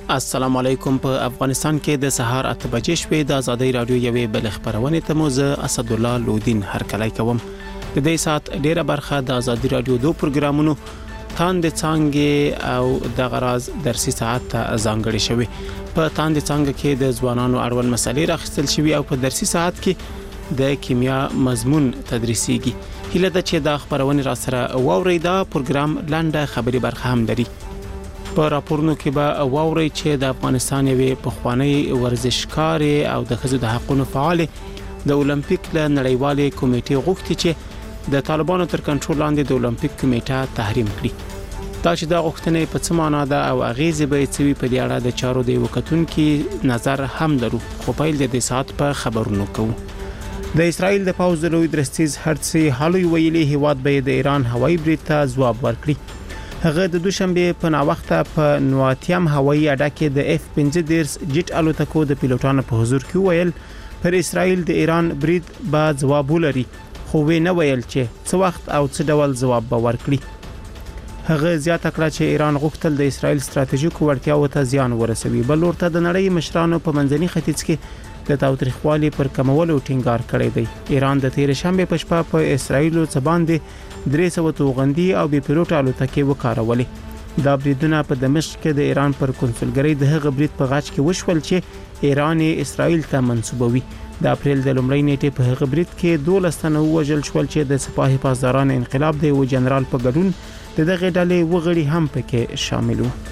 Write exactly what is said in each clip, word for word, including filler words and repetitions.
السلام علیکم. په افغانستان کې د سهار اته بجې شوې د ازادي رادیو یوې بل خبرونه ته موزه اسد الله لودین هرکلی کوم. د دې سات ډیره برخه د ازادي رادیو دوه پروګرامونو تاند څنګه او د غراز درسي ساعت ته ځانګړي شوی. په تاند څنګه کې د ځوانانو اړوند مسلې راخستل شوی او په درسي ساعت کې د کیمیا مضمون تدریسيږي. هله د چې د خبرونه را سره ووري دا پروګرام لاندې خبري برخه هم لري. په راپورونو کې به واوري چې د افغانستان یوې پخوانی ورزشکار او د ښځو د حقوقو فعال د اولمپیک له نړیوالې کمیټې غوښتي چې د طالبانو تر کنټرول لاندې د اولمپیک کمیټه تحریم کړي. دا چې دا غوښتنه په څه معنا ده او اغیزه به څه په دې اړه د چارو دی وکټونکو نظر هم لرو. خو په دې سات په خبرونو کوو. د اسرائیل د پوز د لوی درستیز هرڅي حالوي ویلي هیواد به د ایران هوایي برید ته ځواب ورکړي. هغه د دوشنبه په ناوخته په نواتیم هوایي اډه کې د اف پنځه دېرش جټ الوتکو د پیلوټانو په حضور کې ویل پر اسرائیل د ایران برید به ځواب ولري، خو وی نه ویل چې څه وخت او څه ډول ځواب به ورکړي. هغه زیاته کړه چې ایران غوښتل د اسرائیل ستراتیژیکو وړتیاو ته زیان ورسوي، بل ورته د نړۍ مشرانو په منځني ختیځ کې د تاوتریخوالي پر کمولو ټینګار کړی دی. ایران د تیر شنبه په شپه په اسرائیل څخه باندې درې سوه توغندي او بي پیلوټ الوتکې وکارولې. دا بریدونه په دمشق کې د ایران پر کنسولګری د هغه برید په غاټ کې وشول چې ایران اسرائیل ته منسوبوي. د اپریل د لومړۍ نیټې په هغه برید کې دولس تنه وژل شول چې د سپاه پاسداران انقلاب د یو جنرال په ګډون د دغه ډلې وغړي هم پکې شامل وو.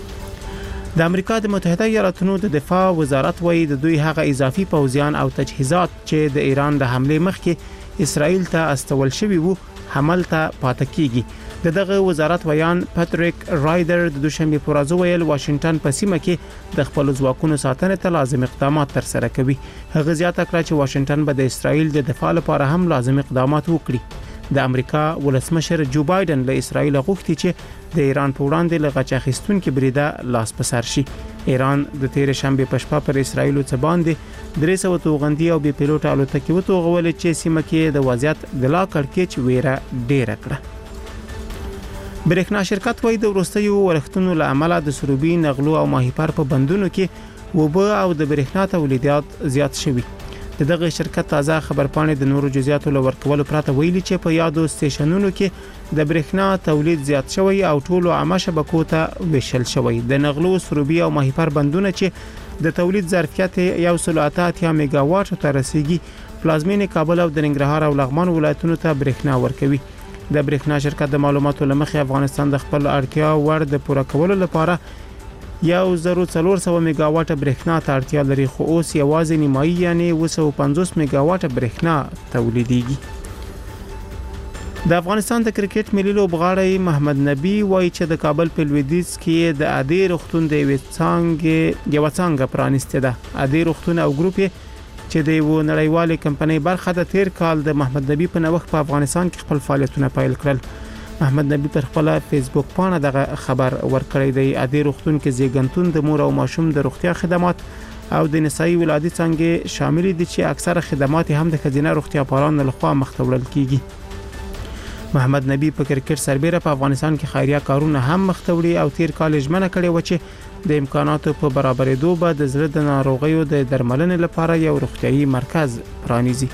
د امریکا د متحده ایالاتونو د دفاع وزارت وایي د دوی هغه اضافي پوځیان او تجهیزات چې د ایران د حمله مخکې اسرائیل ته استول شوی وو حمل ته پاتې کیږي. د دغه وزارت ویان پاتریک رایډر د دوشنبه پر ورځ ویل واشنگټن په سیمه کې د خپل ځواکونو ساتنې ته لازم اقدامات تر سره کوي. هغه زیاته کړه چې واشنگټن به د اسرائیل د دفاع لپاره هم لازم اقدامات وکړي. د امریکا ولسمشر جو بایدن له اسرائیل غوښتي چې د ایران په وړاندې له غچ اخیستونکو بریده لاس په سر شي. ایران د تیر شنبه په شپه پر اسرائیل څخه باندې درې سوه توغندي او بي پیلوټ الوتکې وتوغول چې سیمه کې د وضعیت د لا کړکېچ ویره ډیره کړه. برېښنا شرکت وایي د وروستیو ورښتونو له امله د سروبي نغلو او ماهیپر په بندونو کې وبو او د برېښنا تولیدات زیات شوي. د دغه شرکت تازه خبرپاڼې د نورو جزئیاتو لور کولو پرته ویلي چې په یادو سټیشنونو کې د برېښنا تولید زیات شوی او ټولو عامه شبکو ته ویشل شوی. د نغلو سروبي او ماهیپر بندونه چې د تولید ظرفیت یو سل اته اتیا میگا واټ ته رسیدي پلازمینې کابل او د ننګرهار او لغمان ولایتونو ته برېښنا ورکوي. د برېښنا شرکت د معلوماتو لمخې افغانستان د خپل اړتیا وړ د پوره کولو لپاره یو زر څلور سوه میگا واټ برېښنا ته اړتیا لري، خو اوس یوازې نیمایي یعنی اوه سوه پنځوس میگا واټ برېښنا تولیدېږي. د افغانستان د کرکټ ملي لوبغاړی محمد نبی وایي چې د کابل په لویدیځ کې د عادي روغتون د یو څنګه یو څنګه پرانیسته ده. عادي روغتون او ګروپ چې د یو نړیوالې کمپنۍ برخه د تیر کال د محمد نبی په نوښت په افغانستان کې خپل فعالیتونه پیل کړل. محمد نبی پر خپل فیسبوک باندې دغه خبر ورکړی دی. عادي روغتون کې زیږنتون د مور او ماشوم د روغتیا خدمات او د نسایي ولادت څنګه شامل دي چې اکثره خدمات هم د خزینه روغتیا پالانو لخوا مخته وړل کیږي. محمد نبی په کرکټ سربېره په افغانستان کې خیریه کارونه هم مخته وړي او تیر کال ژمنه کړې و چې د امکاناتو په برابرېدو به د زړه د ناروغیو د درملنې لپاره یو روغتیايي مرکز پرانیزي.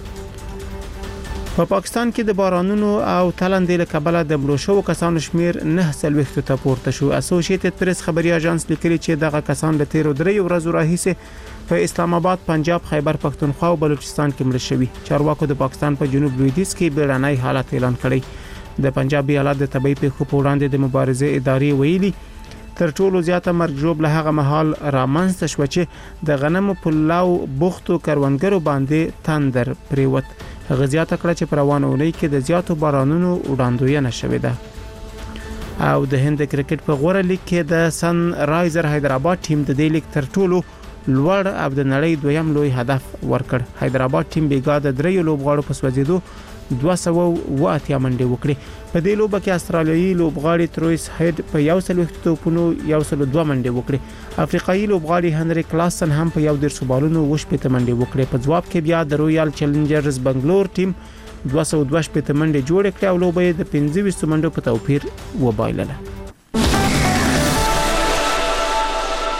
په پاکستان کې د بارانونو او تلندې له کبله د مړو شوو کسانو شمیر نه څلوېښت ته پورته شو. اسوسییټډ پریس خبري اژانس لیکلي چې دغه کسان د تیر درې ورځې راهیسې په اسلام آباد، پنجاب، خیبر پښتونخوا او بلوچستان کې مړ شوي. چارواکو د پاکستان په جنوب لویدیځ کې بیړنی حالت اعلان کړی. د پنجاب ایالت د طبي پیښو په وړاندې د مبارزې ادارې ویلي تر ټولو زیاته مرګ ژوب له هغه مهال رامنځته شو چې د غنمو په لاو بوختو کروندګرو باندې تندر پریوت. هغه زیاته کړه چې پر روانه اونۍ کې د زیاتو بارانونو وړاندوینه شوې ده. او د هند کرکټ په غوړه لیګ کې د سن رایزر حیدرآباد ټیم د دې لیګ تر ټولو لوړ او د نړۍ دویم لوی هدف ورکړ. حیدرآباد ټیم بیګا د دریو لوبغاړو په سوځېدو دوه سوه اوه اتیا منډې وکړې. په دې لوبه کې استرالیایي لوبغاړي ترویس هید په یو سل توپونو یو سل دوه منډې وکړې. افریقایي لوبغاړي هنري کلاسن هم په یو دېرش بالونو اوه شپېته منډې وکړې. په ځواب کې بیا د رویال چیلنجرز بنگلور ټیم دوه سوه دوه شپېته منډې جوړې کړې او لوبه د پنځه ویشت منډو په توپیر وبایلله.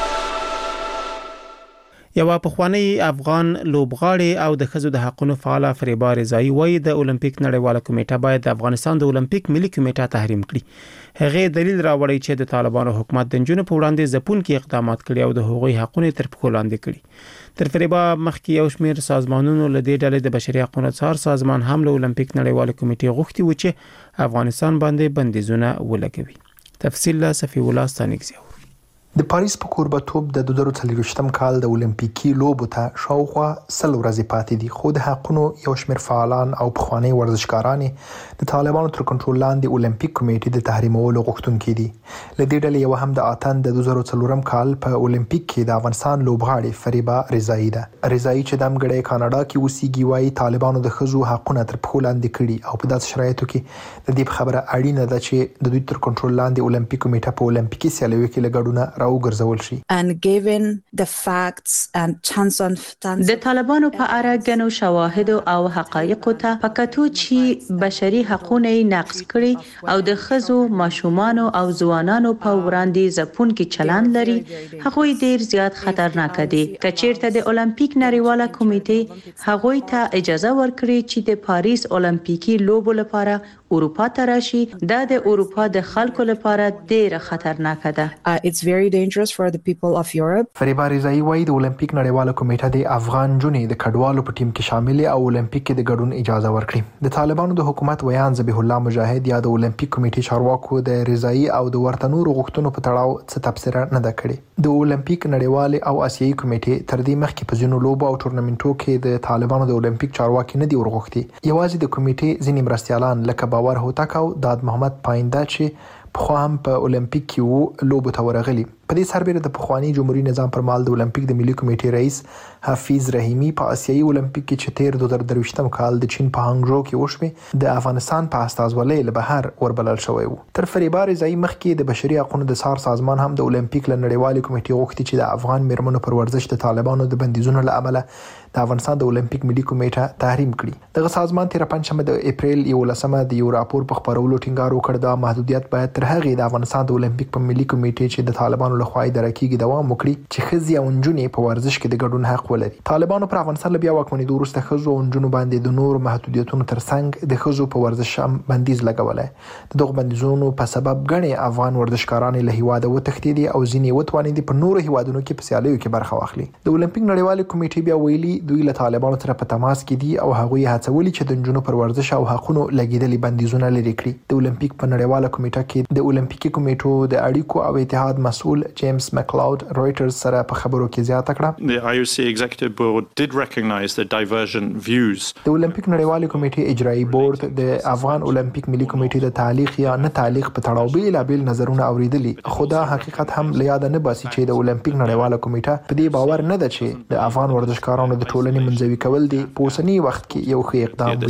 یو پخوانی افغان لوبغاړي او د ښځو د حقوقو فعال فریبا رضایی وایي د اولمپیک نړیواله کمیټه باید د افغانستان د اولمپیک ملي کمیټه تحریم کړي. هغه دلیل راوړی چې د طالبانو حکومت د جنونو په وړاندې ځپونکي اقدامات کړي او د هغوی حقوقو تر پښو لاندې کړي. تر فریبا مخکې یو شمېر سازمانونو له دې ډلې د بشري حقوقو څار سازمان هم له اولمپیک نړیواله کمیټې غوښتي و چې افغانستان باندې بندیزونه ولګوي. تفصیل له صفی الله ستانکزیو. د پاریس په کوربتوب د دوه زره څلوېښتم کال د اولمپیکي لوبو ته شاوخوا سل ورځې پاتې دي، خو د حقونو یو شمېر فعالان او پخوانی ورزشکاران د طالبانو تر کنټرول لاندې اولمپیک کمیټې د تحریمولو غوښتونکي دي. له دې ډلې یو هم د اتن د دوه زره څلورم کال په اولمپیک کې د افغانستان لوبغاړي فریبا رضایی ده. رضایی چې د امګړې کاناډا کې اوسېږي وایي طالبانو د ښځو حقونه تر پښو لاندې کړي او په داسې شرایطو کې د دې خبره اړینه ده چې د دوی تر کنټرول لاندې اولمپیک کمیټه په اولمپیکي سیالیو کې لګډونه راوګرځول شي. And given the facts and chance on د طالبانو په اړه غنو شواهد او حقایق ته پکاتو چې بشري حقوقو نقض کړي او د خزو ماشومان او ځوانانو په وړاندې ځپون کې چلند لري، هغه ډیر زیات خطرناک دي. کچیرته د اولمپیک نړیواله کمیټه هغه ته اجازه ورکړي چې د پاریس اولمپیکي لوبو لپاره اروپا ته راشي، دا د اروپا د خلکو لپاره ډیره خطرناک ده. Uh, it's very dangerous for the people of Europe. فریبا رضایی وایي د اولمپیک نړیواله کمیټه د افغان جونې د کډوالو په ټیم کې شامل او اولمپیک کې د ګډون اجازه ورکړي. د طالبانو د حکومت ویان ذبیح الله مجاهد یا د اولمپیک کمیټې چارواکو د رضایی او د ورته نورو غوښتنو په تړاو څه تبصره نه ده کړې. د اولمپیک نړیواله او آسیایي کمیټې تر دې مخکې په ځینو لوبو او ټورنمنټو کې د طالبانو د اولمپیک چارواکي نه دی ورغوښتي. یوازې د کمیټې ځینې مرستیالان لکه باور هوتک او داد محمد پاینده چې په هم په اولمپیک کې وو لوبو ته ورغلي. په دې سربېره د پخوانی جمهوریت نظام پر مهال د اولمپیک د ملي کمیټې رئیس حفیظ رحیمی په آسیایي اولمپیک کې چې تیر دوه زره درویشتم کال د چین په هانګژو کې وشوه د افغانستان په استازولۍ له بهر وربلل شوی وو. تر فریبا رضایی مخکې د بشري حقوقو د څار سازمان هم د اولمپیک له نړیوالې کمیټې غوښتي چې د افغان میرمنو پر ورزش د طالبانو د بندیزونو له امله د افغانستان د اولمپیک ملي کمیټه تحریم کړي. دغه سازمان تیر پنځمه د اپریل یولسمه د یو راپور په خبرولو ټینګار وکړ د محدودیت باید تر هغه د افغانستان د اولمپیک په ملي کمیټې چې د طالبانو لخوا اداره کیږي دوام وکړي چې ښځې او نجونې په ورزش کې د ګډون حق ولري. طالبانو پر افغانستان له بیا واکمنېدو وروسته ښځو او نجونو باندې د نورو محدودیتونو ترڅنګ د ښځو په ورزش هم بندیز لګولی. د دغو بندیزونو په سبب ګڼې افغان ورزشکاران له هیواده وتښتېدي او ځینې وتوانېدي په نورو هیوادونو کې په سیالیو کې برخه واخلي. د اولمپیک نړیوالې کمیټې بیا ویلي دوی له طالبانو سره په تماس کې دي او هغوی هڅولي چې د نجونو پر ورزش او حقونو لګېدلي بندیزونه لرې کړي. د اولمپیک په نړیواله کمیټه کې د اولمپیکي کمیټو د اړیکو او اتحاد مسؤل جیمز مکلاود رويټرز سره په خبرو کې زیاته کړه. The I O C executive board did recognize the divergent views. د اولمپیک نړیوالې کمیټې اجرایی بورډ د افغان اولمپیک ملي کمیټې د تعلیق یا نه تعلیق په تړاو بیلابیل نظرونه اوریدلي، خو دا حقیقت هم له یاد نه باسي چې د اولمپیک نړیواله کمیټه په دې باور نه ده چې د افغان ورزشکارانو د ټولنې منځوي کول دي په اوسني وخت کې یو ښه اقدام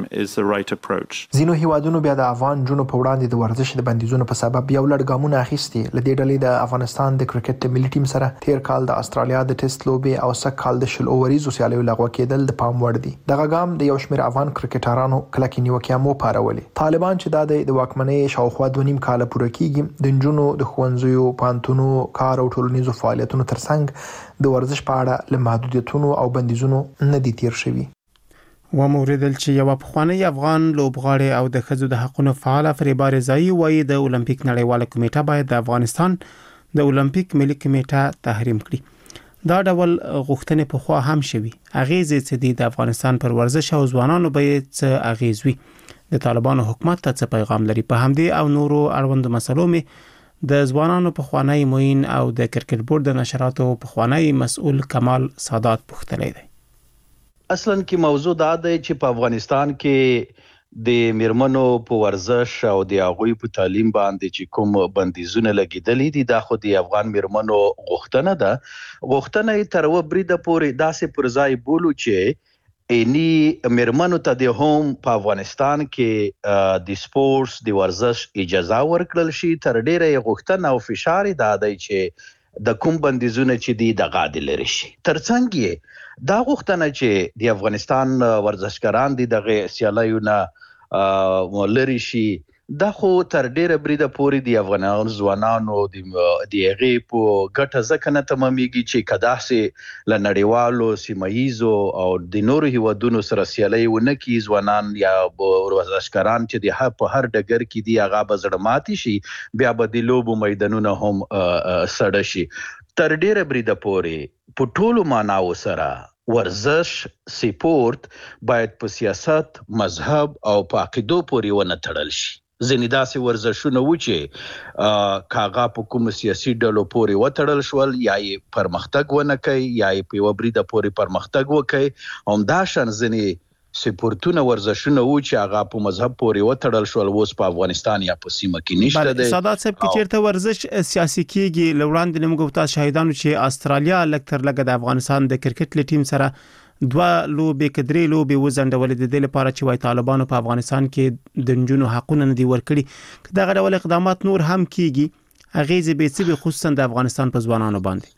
وي. ځینو هیوادونو بیا د افغان جنونو په وړاندې د ورزش د بندیزونو په سبب یو لړ ګامونه اخیستي. له دې ډلې د افغانستان د کرکټ ملي ټیم سره تیر کال د استرالیا د ټیسټ لوبې او سږ کال د شل اووریزو سیالیو لغوه کېدل د پام وړ دي. دغه ګام د یو شمېر افغان کرکټرانو کلکې نیوکې هم وپارولې. طالبان چې دا د واکمنۍ شاوخوا دوه نیم کاله پوره کیږي د نجونو د ښوونځیو، پوهنتونونو، کار او ټولنیزو فعالیتونو ترڅنګ د ورزش په اړه له محدودیتونو او بندیزونو نه دي تیر شوي. و موریدل چې یو پخوانی افغان لوبغاړي او د ښځو د حقوقو فعال فریبا رضایی وایي د اولمپیک نړیواله کمیټه باید د افغانستان د اولمپیک ملي کمیټه تحریم کړي. دا ډول غوښتنې په خوا هم شوي. اغیزې چې د افغانستان پر ورزش او ځوانانو به څه اغیز وي، د طالبانو حکومت ته څه پیغام لري. په همدې او نورو اړوندو مسلو مې د ځوانانو پخوانی موین او د کرکټ بورډ د نشراتو پخوانی مسؤل کمال سادات پوښتلی دی. اصلا کې موضوع دا دی چې په افغانستان کې د میرمنو په ورزش او د هغوی په تعلیم باندې چې کوم بندیزونه لګیدلي دي دا خو د افغان میرمنو غوښتنه ده. غوښتنه یې تر یوه بریده پورې داسې پر ځای بولو چې اینی میرمنو ته د هم په افغانستان کې د سپورټس د ورزش اجازه ورکړل شي. تر ډیره یې غوښتنه او فشار دا دی چې د کوم بندیزونه چې دي دغه د لرې شي. ترڅنګ یې دا غوښتنه چې د افغانستان ورزشکاران دي دغه سیالیو نه لرې شي دا خو تر ډیره بریده پورې د افغان ځوانانو د د هغې په ګټه ځکه نه تمامیږي چې که داسې له نړیوالو سیمه ییزو او د نورو هیوادونو سره سیالۍ ونه کړي ځوانان یا ورزشکاران چې د په هر ډګر کې دي هغه به زړه ماتې شي، بیا به د لوبو میدانونه هم سړه شي. تر ډیره بریده پورې په ټولو معناو سره ورزش سپورت باید په سیاست، مذهب او په عقیدو پورې ونه تړل شي. ځینې داسې ورزشونه و چې که هغه په کومو سیاسي ډلو پورې وتړل شول یا یې پرمختګ ونه کوي یا یې په یوه بریده پورې پرمختګ وکوي. همداشان ځینې سپورتونه ورزشونه و چې هغه په مذهب پورې وتړل شول، اوس په افغانستان یا په سیمه کې نشته دی. سادات صاحب کې چیرته ورزش سیاسي کیږي، لوړاندې موږ تاسو شاهدانو چې استرالیا لکتر لګ د افغانستان د کرکټ ټیم سره دوه لوبې کدرې لوبې وزندولې د دې لپاره چې وای طالبانو په افغانستان کې د نجونو حقونه نه دی ورکړي. دغه ډول اقدامات نور هم کیږي، اغیزه به څه خصوصا د افغانستان په ځوانانو باندې؟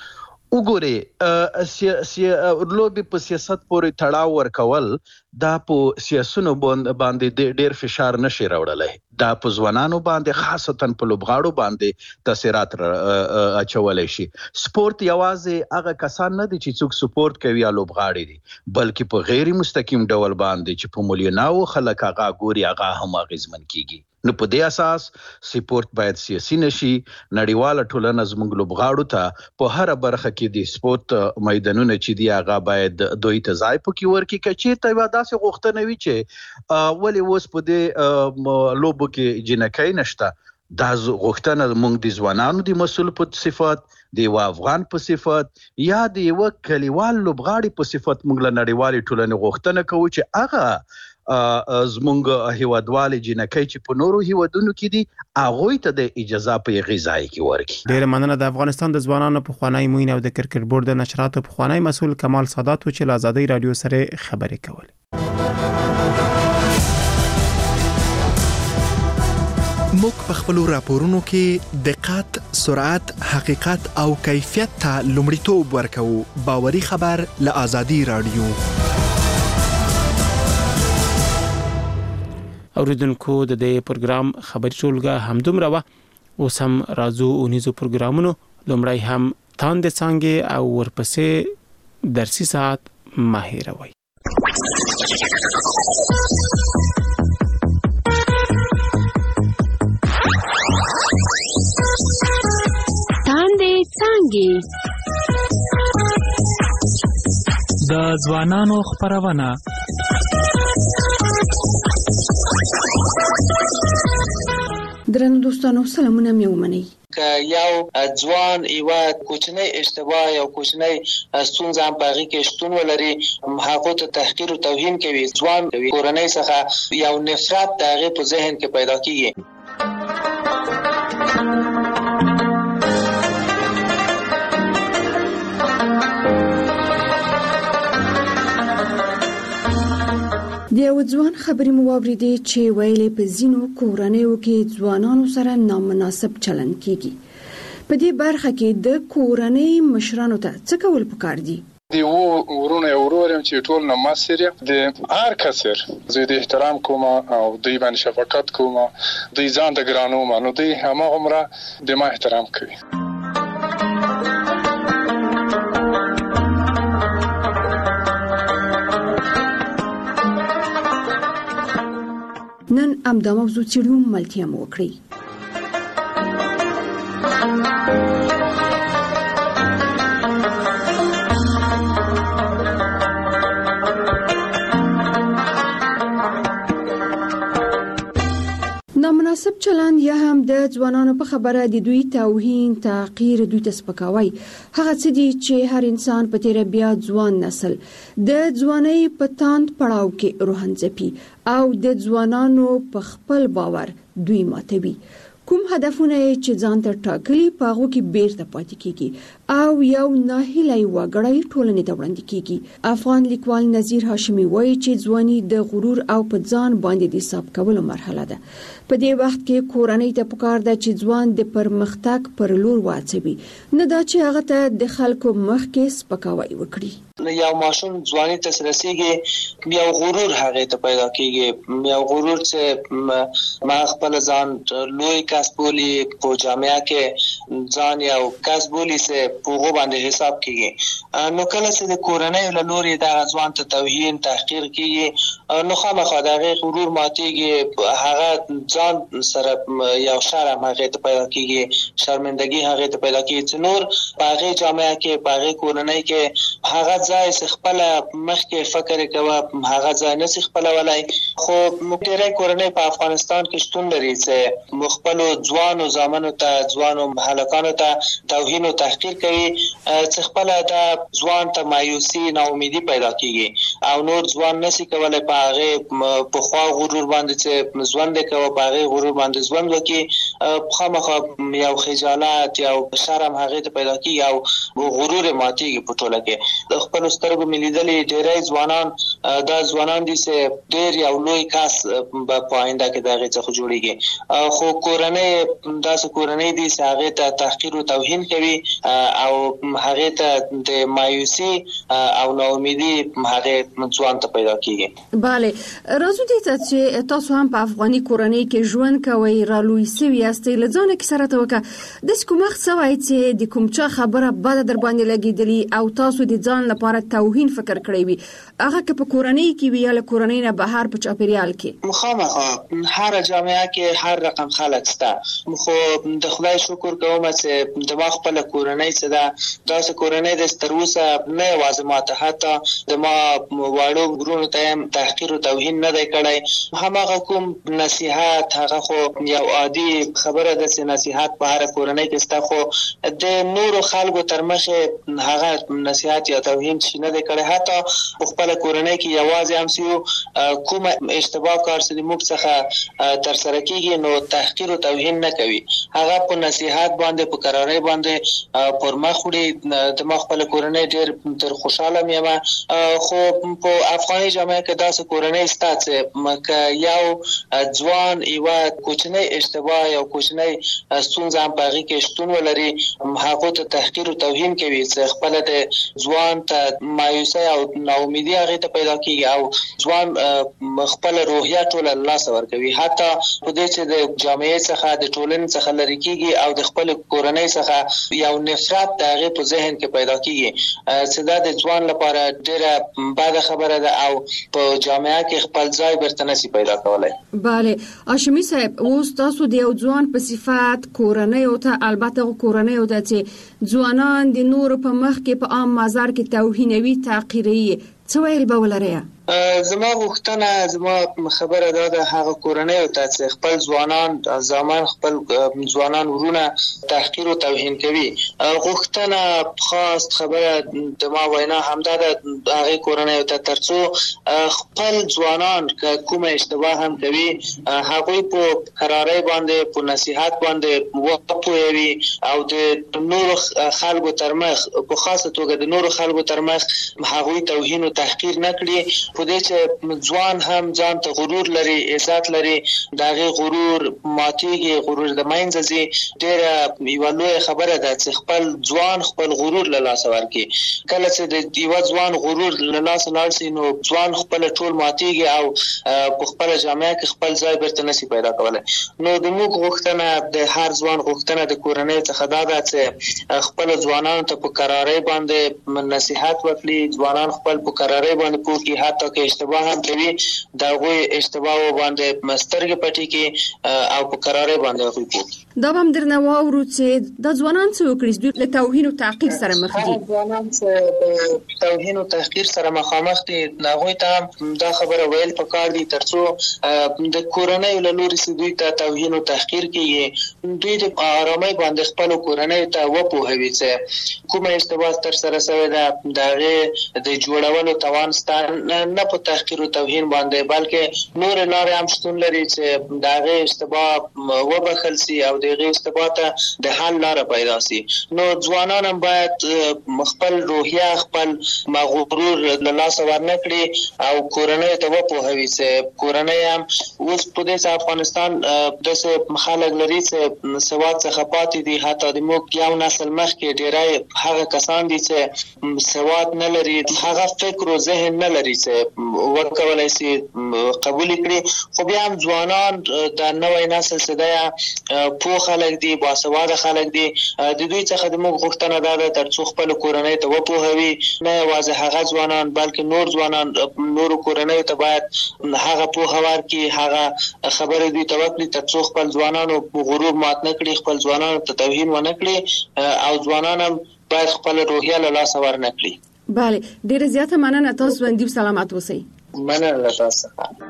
وګورئ، سیاسي لوبې په سیاست پورې تړاو ورکول دا په سیاسونو باندې ډیر فشار نشي راوړلی. دا په ځوانانو باندې خاصتا په لوبغاړو باندې تاثیرات اچولی شي. سپورت یوازې هغه کسان نه دي چې څوک سپورت کوي یا لوبغاړي دي، بلکې په غیر مستقیم ډول باندې چې په میلیوناو خلک هغه ګوري هغه هم اغیزمن کیږي. نو په دې اساس سپورت باید سیاسي نشي. نړیواله ټولنه زموږ لوبغاړو ته په هر برخه کې د سپورت میدانونه چې دی هغه باید دوی ته ځای پکې ورکړي. که چېرته یوه داسې غوښتنه وي چې ولې اوس په دې لوبو کې جنکۍ نشته، دا غوښتنه موږ د ځوانانو د مسؤل په صفت، د یوه افغان په صفت یا د یوه کلیوال لوبغاړي په صفت موږ له نړیوالې ټولنې غوښتنه کوو چې هغه زمونږ هیوادوالې جنکۍ چې په نورو هیوادونو کې دي هغوی ته د اجازه په هغې ځای کې ورکړي. ډېره مننه. د افغانستان د ځوانانو پخوانی معین او د کرکټ بورډ د نشراتو پخوانی مسؤل کمال سادات چې له ازادۍ رادیو سره خبرې کولې. موږ په خپلو راپورونو کې دقت، سرعت، حقیقت او کیفیت ته لومړیتوب ورکوو. باوري خبر له ازادۍ رادیو. اوریدونکو د دې پروګرام خبري ټولګه همدومره وه. اوس هم راځو اونیزو پروګرامونو. لومړی هم تاندې څانګې او ورپسې درسي ساعت مه هېروئ. تاندې څانګې د ځوانانو خپرونه. درنو دوستانو سلامونه مې ومنئ. که یو ځوان یوه کوچنۍ اشتباه یا کوچنۍ ستونزه هم په هغې کې شتون ولري، هغو ته تحقیر او توهین کوي، ځوان کورنۍ څخه یو نفرت د هغې په ذهن کې پیدا کیږي. د یو ځوان خبرې مو واورېدې چې ویلې په ځینو کورنیو کې ځوانانو سره نامناسب چلند کیږي. په دې برخه کې د کورنۍ مشرانو ته څه کول پکار دي؟ دی و ورونه ورور چې ټول نه ماسره د هر کسر زه د احترام کوم او دوی باندې شفقت کوم، دوی ځان د ګرانو مانو دوی هم عمره د ما احترام کوي. نن امدا موضوع چیرو ملتیا مو وکړي. نامناسب چلند یا هم د ځوانانو په خبره د دوی توهین، تحقیر، دوی ته سپکاوی هغه څه دي چې هر انسان په تیر بیا ځوان نسل د ځوانۍ په تاند پړاو کې روحن ځپي او د ځوانانو په خپل باور دوی ماتوي. کوم هدفونه چې ځان ته ټاکلي په هغو کې بیرته پاتې کیږي او یو ناهیلی وګړی ټولنې ته وړاندې کیږي. افغان لیکوال نذیر هاشمي وایي چې ځواني د غرور او په ځان باندې د حساب کولو مرحله ده. په دې وخت کې کورنۍ ته پکار ده چې ځوان د پرمختګ پر لور واچوي، نه دا چې هغه ته د خلکو مخ کې سپکاوی وکړي. یو ماشوم ځواني ته رسیږي، یو غرور هغه ته پیدا کیږي، یو غرور چې ما خپل ځان لوی کس بولی، په جامعه کې ځان یو کس بولی چې په هغه باندې حساب کیږي. نو کله چې د کورنۍ له لوري د ځوان ته توهین تحقیر کیږي، نو خامخا دغه غرور ماتيږي، هغه ځان سره یو شرم هغه ته پیدا کیږي، شرمندگی هغه ته پیدا کیږي چې نور هغه جامعه کې هغه کورنۍ کې هغه ځای خپل مخکې فکر کوي، هغه ځای نه خپل ولای. خو مکتره کورنۍ په افغانستان کې شتون لري چې مخبل ځوان او زامنو ته ځوان او هلکانو ته توهین او تحقیر کوي، چې خپل د ځوان ته مایوسی، ناامیدي پیدا کیږي او نور ځوان نشي کولای په هغه په خوا غرور باندې چې ژوند کوي، په هغه غرور باندې ژوند وکي، خامخا یو خجالت یو شرم هغه ته پیدا کیږي او غرور ماتيږي په ټوله کې. خپل سترګو ملیدلې ډېری ځوانان دا ځوانان دي چې ډېر یو لوی کس په آینده کې دغه څخه جوړیږي، خو کورنۍ داسې کورنۍ دي چې هغه ته تحقیر او توهین کوي او هغه ته د مایوسی او ناامیدي هغه ځوان ته پیدا کیږي. bale راځو دې ته چې تاسو هم په افغاني کورنۍ کې ژوند کوئ، را لوی سوي یاستئ، له ځانه کې سره ته وکړه د کوم وخت سوای چې د کوم چا خبره بد در باندې لګیدلی او تاسو د ځان لپاره توهین فکر کړی وي، هغه که په کورنۍ کې وي یا له کورنۍ نه بهر په چاپیریال کې؟ مخامخ هر جامعه کې هر رقم خلک شته، خو د خدای شکر کوم چې د ما خپل کورنۍ څخه دا داسې کورنۍ د ستروسه نه یوازې ماته حتی د ما واړو ورونو ته تحقیر او توهین نه دی کړی. هماغه کوم نصيحت هغه خو یو عادي خبره ده چې نصيحت په هر کورنۍ کې شته، خو د نورو خلکو تر مخه هغه نصيحت یا توهین شي نه دی کړی. حتی په خپل کورنۍ کې یوازې هم سیو کوم اشتباه کار چې موږ څخه تر سره کیږي نو تحقیر او توهین نه کوي، هغه په نصيحت باندې په قرارۍ باندې پر مخ وړي. د ما خپل کورنۍ ډېر تر خوشاله مې، خو په افغاني جامعه کې داسې کورنۍ شته چې یو ځوان یو کوچنی اشتباه یا کوچنی ستونزه هم په هغې کې شتون ولري، هغو ته تحقیر او توهین کوي چې خپله د ځوان ته مایوسي او ناامیدي هغې ته پیدا کېږي او ځوان خپله روحیه ټوله له لاسه ورکوي. حتی په دې چې د جامعې څخه د ټولنې څخه لرې کېږي او د خپلې کورنۍ څخه یو نفرت د هغې په ذهن کې پیدا کېږي، چې دا د ځوان لپاره ډېره بده خبره ده او په جامعه کې خپل ځای بیرته نشي پیدا کولی. بله هاشمي صاحب، اوس تاسو د یو ځوان په صفت کورنیو ته، البته کورنیو ته چې ځوانان د نورو په مخ کې په عام مزار کې توهینوي تحقیروي، څه ویل به ولرئ؟ زما غوښتنه، زما خبره دا ده هغه کورنۍ ته چې خپل ځوانان زمان خپل ځوانان ورونه تحقیر او توهین کوي، غوښتنه خاص خبره د ما وینا همدا ده هغه کورنۍ ته ترڅو خپل ځوانان کومه اشتباه هم کوي هغه په قرارۍ باندې په نصيحت باندې وپوهوي او د نورو خلکو ترمخ په خاصه توګه د نورو خلکو ترمخ هغه توهین او تحقیر نه کړي. په دې چې ځوان هم ځان ته غرور لري، عزت لري، دغه غرور ماتيږي، غرور د منځه ځي. ډېره یوه لویه خبره ده چې خپل ځوان خپل غرور له لاسه ورکړي. کله چې د یوه ځوان غرور له لاسه لاړ شي نو ځوان خپله ټول ماتيږي او په خپله جامعه کې خپل ځای بیرته نشي پیدا کولی. نو د موږ غوښتنه د هر ځوان غوښتنه د کورنۍ څخه دا ده چې خپل ځوانانو ته په قرارۍ باندې نصيحت وکړي، ځوانان خپل په قرارۍ باندې پوه کړي، حتی که اشتباه هم کوي د هغوی اشتباه باندې سترګې پټې کړي او په قرارۍ باندې هغوی پوه. دا به هم درنه واورو چې دا ځوانان څه وکړي چې دوی له توهین او تحقیر سره مخ دي. ځوانان چې د توهین او تحقیر سره مخامخ دي هغوی ته هم دا خبره ویل پکار دي ترڅو د کورنۍ له لوري چې دوی ته توهین او تحقیر کېږي دوی د ارامۍ باندې خپلو کورنیو ته وپوهوي چې کومه اشتباه تر سره شوې ده د هغې د جوړولو توان شته، نه په تحقیر او توهین باندې بلکې نور لارې هم شتون لري چې دغه اشتباه وبخل سي او دغه اشتباه ته د حل لار پیدا سي. نو ځوانان هم باید خپل روحیه خپل مغرور له لاس ورنکړي او کورنۍ ته وپوهوي چې کورنۍ هم اوس په دې افغانستان د څه خلک لري چې سواد څخه پاتې دي، حتی د موږ یو نسل مخکې ډیری هغه کسان دي چې سواد نه لري، هغه فکر او ذهن نه لري چې وکولای شي قبول کړي. خو بیا هم ځوانان د نوې نسل څخه پوه خلک دي، باسواده خلک دي، د دوی څخه د موږ غوښتنه ده د ترڅو خپل کورنۍ ته وپوهوي، نه یوازې هغه ځوانان بلکې نور ځوانان نور کورنۍ ته باید هغه پوهه ورکړي، هغه خبرې دوی ته وکړي ترڅو خپل ځوانانو غرور مات نه کړي، خپل ځوانانو ته توهین ونه کړي او ځوانان هم باید خپل روحیه له لاسه ورنه کړي. بله، ډیره زیاته مننه. تاسو باندې سلامات اوسئ. مننه له تاسو.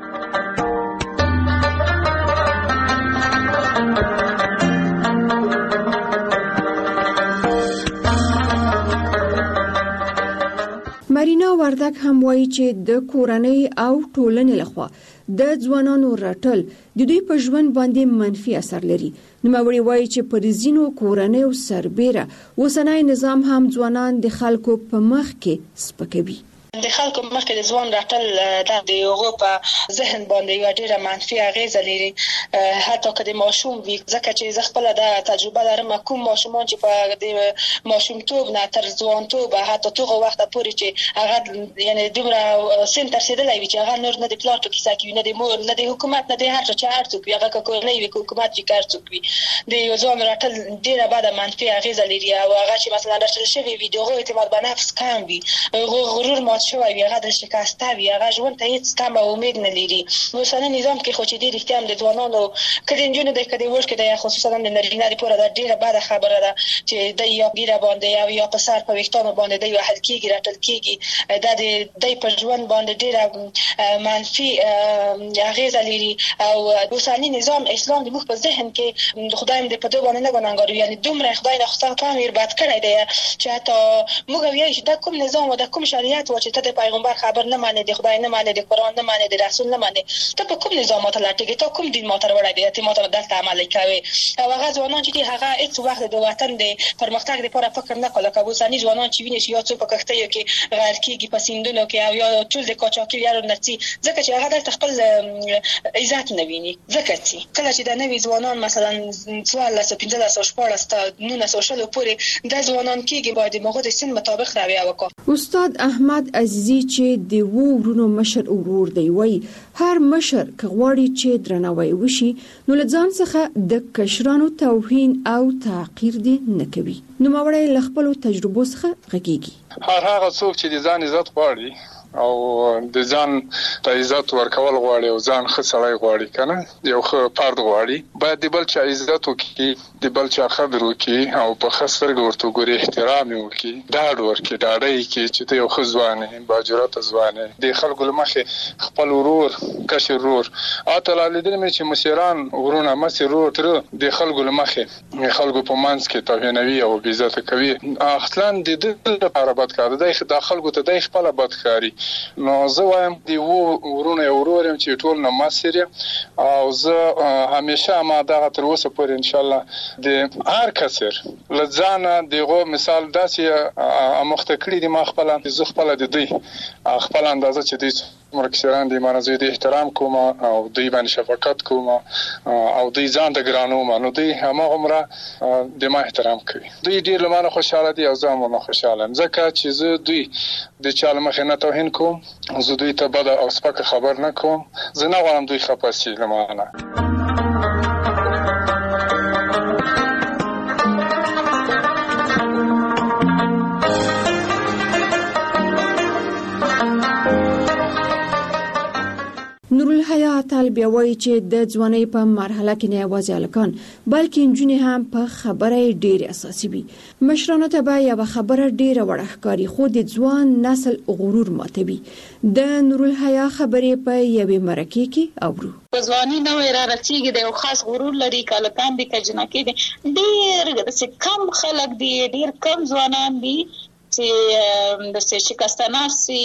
مرینا وردک هم وایي چې د کورنۍ او ټولنې لخوا د ځوانانو راټل د دوی په ژوند باندې منفي اثر لري. نوموړي وایي چې پر ځینو کورنۍ او سربېره اوسنی نظام هم ځوانان د خلکو په مخ کې سپکوي. د خلکو مخکې د ځوان راټل د یوغو په ذهن باندې یو ډیره منفي اغیزه لري، حتی که د ماشوم وي، ځکه چې زه خپله د تجربه لرم کوم ماشومان چې په د ماشومتوب نه تر ځوانتوب حتی توغه وخت پورې چې هغه یعنی دومره سن ته رسېدلی وي چې هغه نور نه د پلار په کیسه کې وي، نه د مور، نه د حکومت، نه د هر چې هر څوک وي، هغه که کورنۍ وي که حکومت وي که هر څوک وي، د یو ځوان راټل ډیره بده منفي اغیزه لري. او هغه چې مثلا راټل شوي وي د هغو اعتماد په نفس کم وي، غرور مات شوی وي، هغه د شکسته وي، هغه ژوند ته هیڅ کم امید نه لري. اوسنی نظام کې خو چې ډېر رښتیا هم د ځوانانو که د نجونو دی که د وړکو دی خصوصا د نارینه دپاره دا ډېره بده خبره ده چې دی یا ګیره باندې او یا په سر په ویښتانو باندې دی وهل کېږي، راټل کېږي. دا د دی په ژوند باندې ډېره منفي اغېزه لري. او اوسنی نظام اسلام د موږ په ذهن کې خدای هم د په دې باندې نه ګناهګار وي، یعنې دومره خدای نه خو کم ویر بد کړی دی چې حتی موږ وایو چې دا کوم نظام و دا کوم شریعت و چې ته د پیغمبر خبر نه مانی، د خدای نه مانی، د قرآن نه مانی، د رسول نه مانی، ته په کوم نظام ماته لټېږي، ته کوم دین ماته وړی دی، ته ماته دلته عمل کوي. او هغه ځوانان چې دي هغه هېڅ وخت د وطن د پرمختګ لپاره فکر نه کوي. لکه اوسني ځوانان چې ویني چې یا څوک په کښتیو کې غرق کېږي، په سیندونو کې، او یا ټول د قاچاقي لارو نه ځي، ځکه چې هغه دلته خپل عزت نه ویني. ځکه چې کله چې د نوي ځوانان مثلا څوارلس پنځلس شپاړس ته نولس شلو پورې د ځوانان کېږي، باید د هغو د سن مطابق رویه وکړو. استاد احمد عزیزي چې د وو ورونو مشر ورور دی وایي هر مشر که غواړي چې درناوی وشي نو له ځان څخه د کشرانو توهین او تعقیر دی نه کوي. نوموړی له خپلو تجربو څخه غږیږي. هر هغه څوک چې د ځان عزت غواړي او د ځان ته عزت ورکول غواړي او ځان ښه سړی غواړي کنه یو ښه فرد غواړي، باید د بل چا عزت وکړي، د بل چا قدر وکړي او په ښه سترګه ورته وګوري، احترام یې وکړي، ډاډ ورکړي، ډاډه یې کړي چې ته یو ښه ځوان یې، باجرته ځوان یې. د خلکو له مخې خپل ورور کشر ورور اته لیدلی مې چې مشران ورونه مشر ورور تر د خلکو له مخې خلکو په منځ کې توهینوي او بې عزته کوي. اصلا د دې لپاره بد کار دی، د خلکو ته د خپل بد کاری. نو زه وایم دی وو ورونه ورور يم چې ټول نه مسیره او زه همیشه ما دغه تر اوسه پورې ان شاء الله د هر کسر لزانه دغه مثال داسې مخته کړی دی، ما خپل زه خپل د دوی خپل اندازه چې دوی مرکزران دی مانزه د احترام کوم او دوی باندې شفقت کوم او دوی ځان د ګرانو مانو دوی هم عمره د ما احترام کوي. دوی ډیر لمانه خوشاله دي او زه هم خوشاله یم، ځکه چې زه دوی د چا مخه نه توهین کوم، زه دوی ته بد او سپک خبر نه کوم، زه نه غواړم دوی خپه شي لمانه. نورالحیات طالبه وایي چې د ځوانۍ په مرحله کې نه یوازې هلکان بلکې نجونې هم په خبره ډېرې اساسي وي. مشرانو ته به یوه خبره ډېره وړه ښکاري خو د ځوان نسل غرور ماتوي. د نورالحیات خبرې په یوې مرکې کې اورو. په ځواني نوې را رسېږي د یو خاص غرور لري، که هلکان دي که جنکۍ دي، ډېر داسې کم خلک دي، ډېر کم ځوانان دي چې داسې شکسته نفس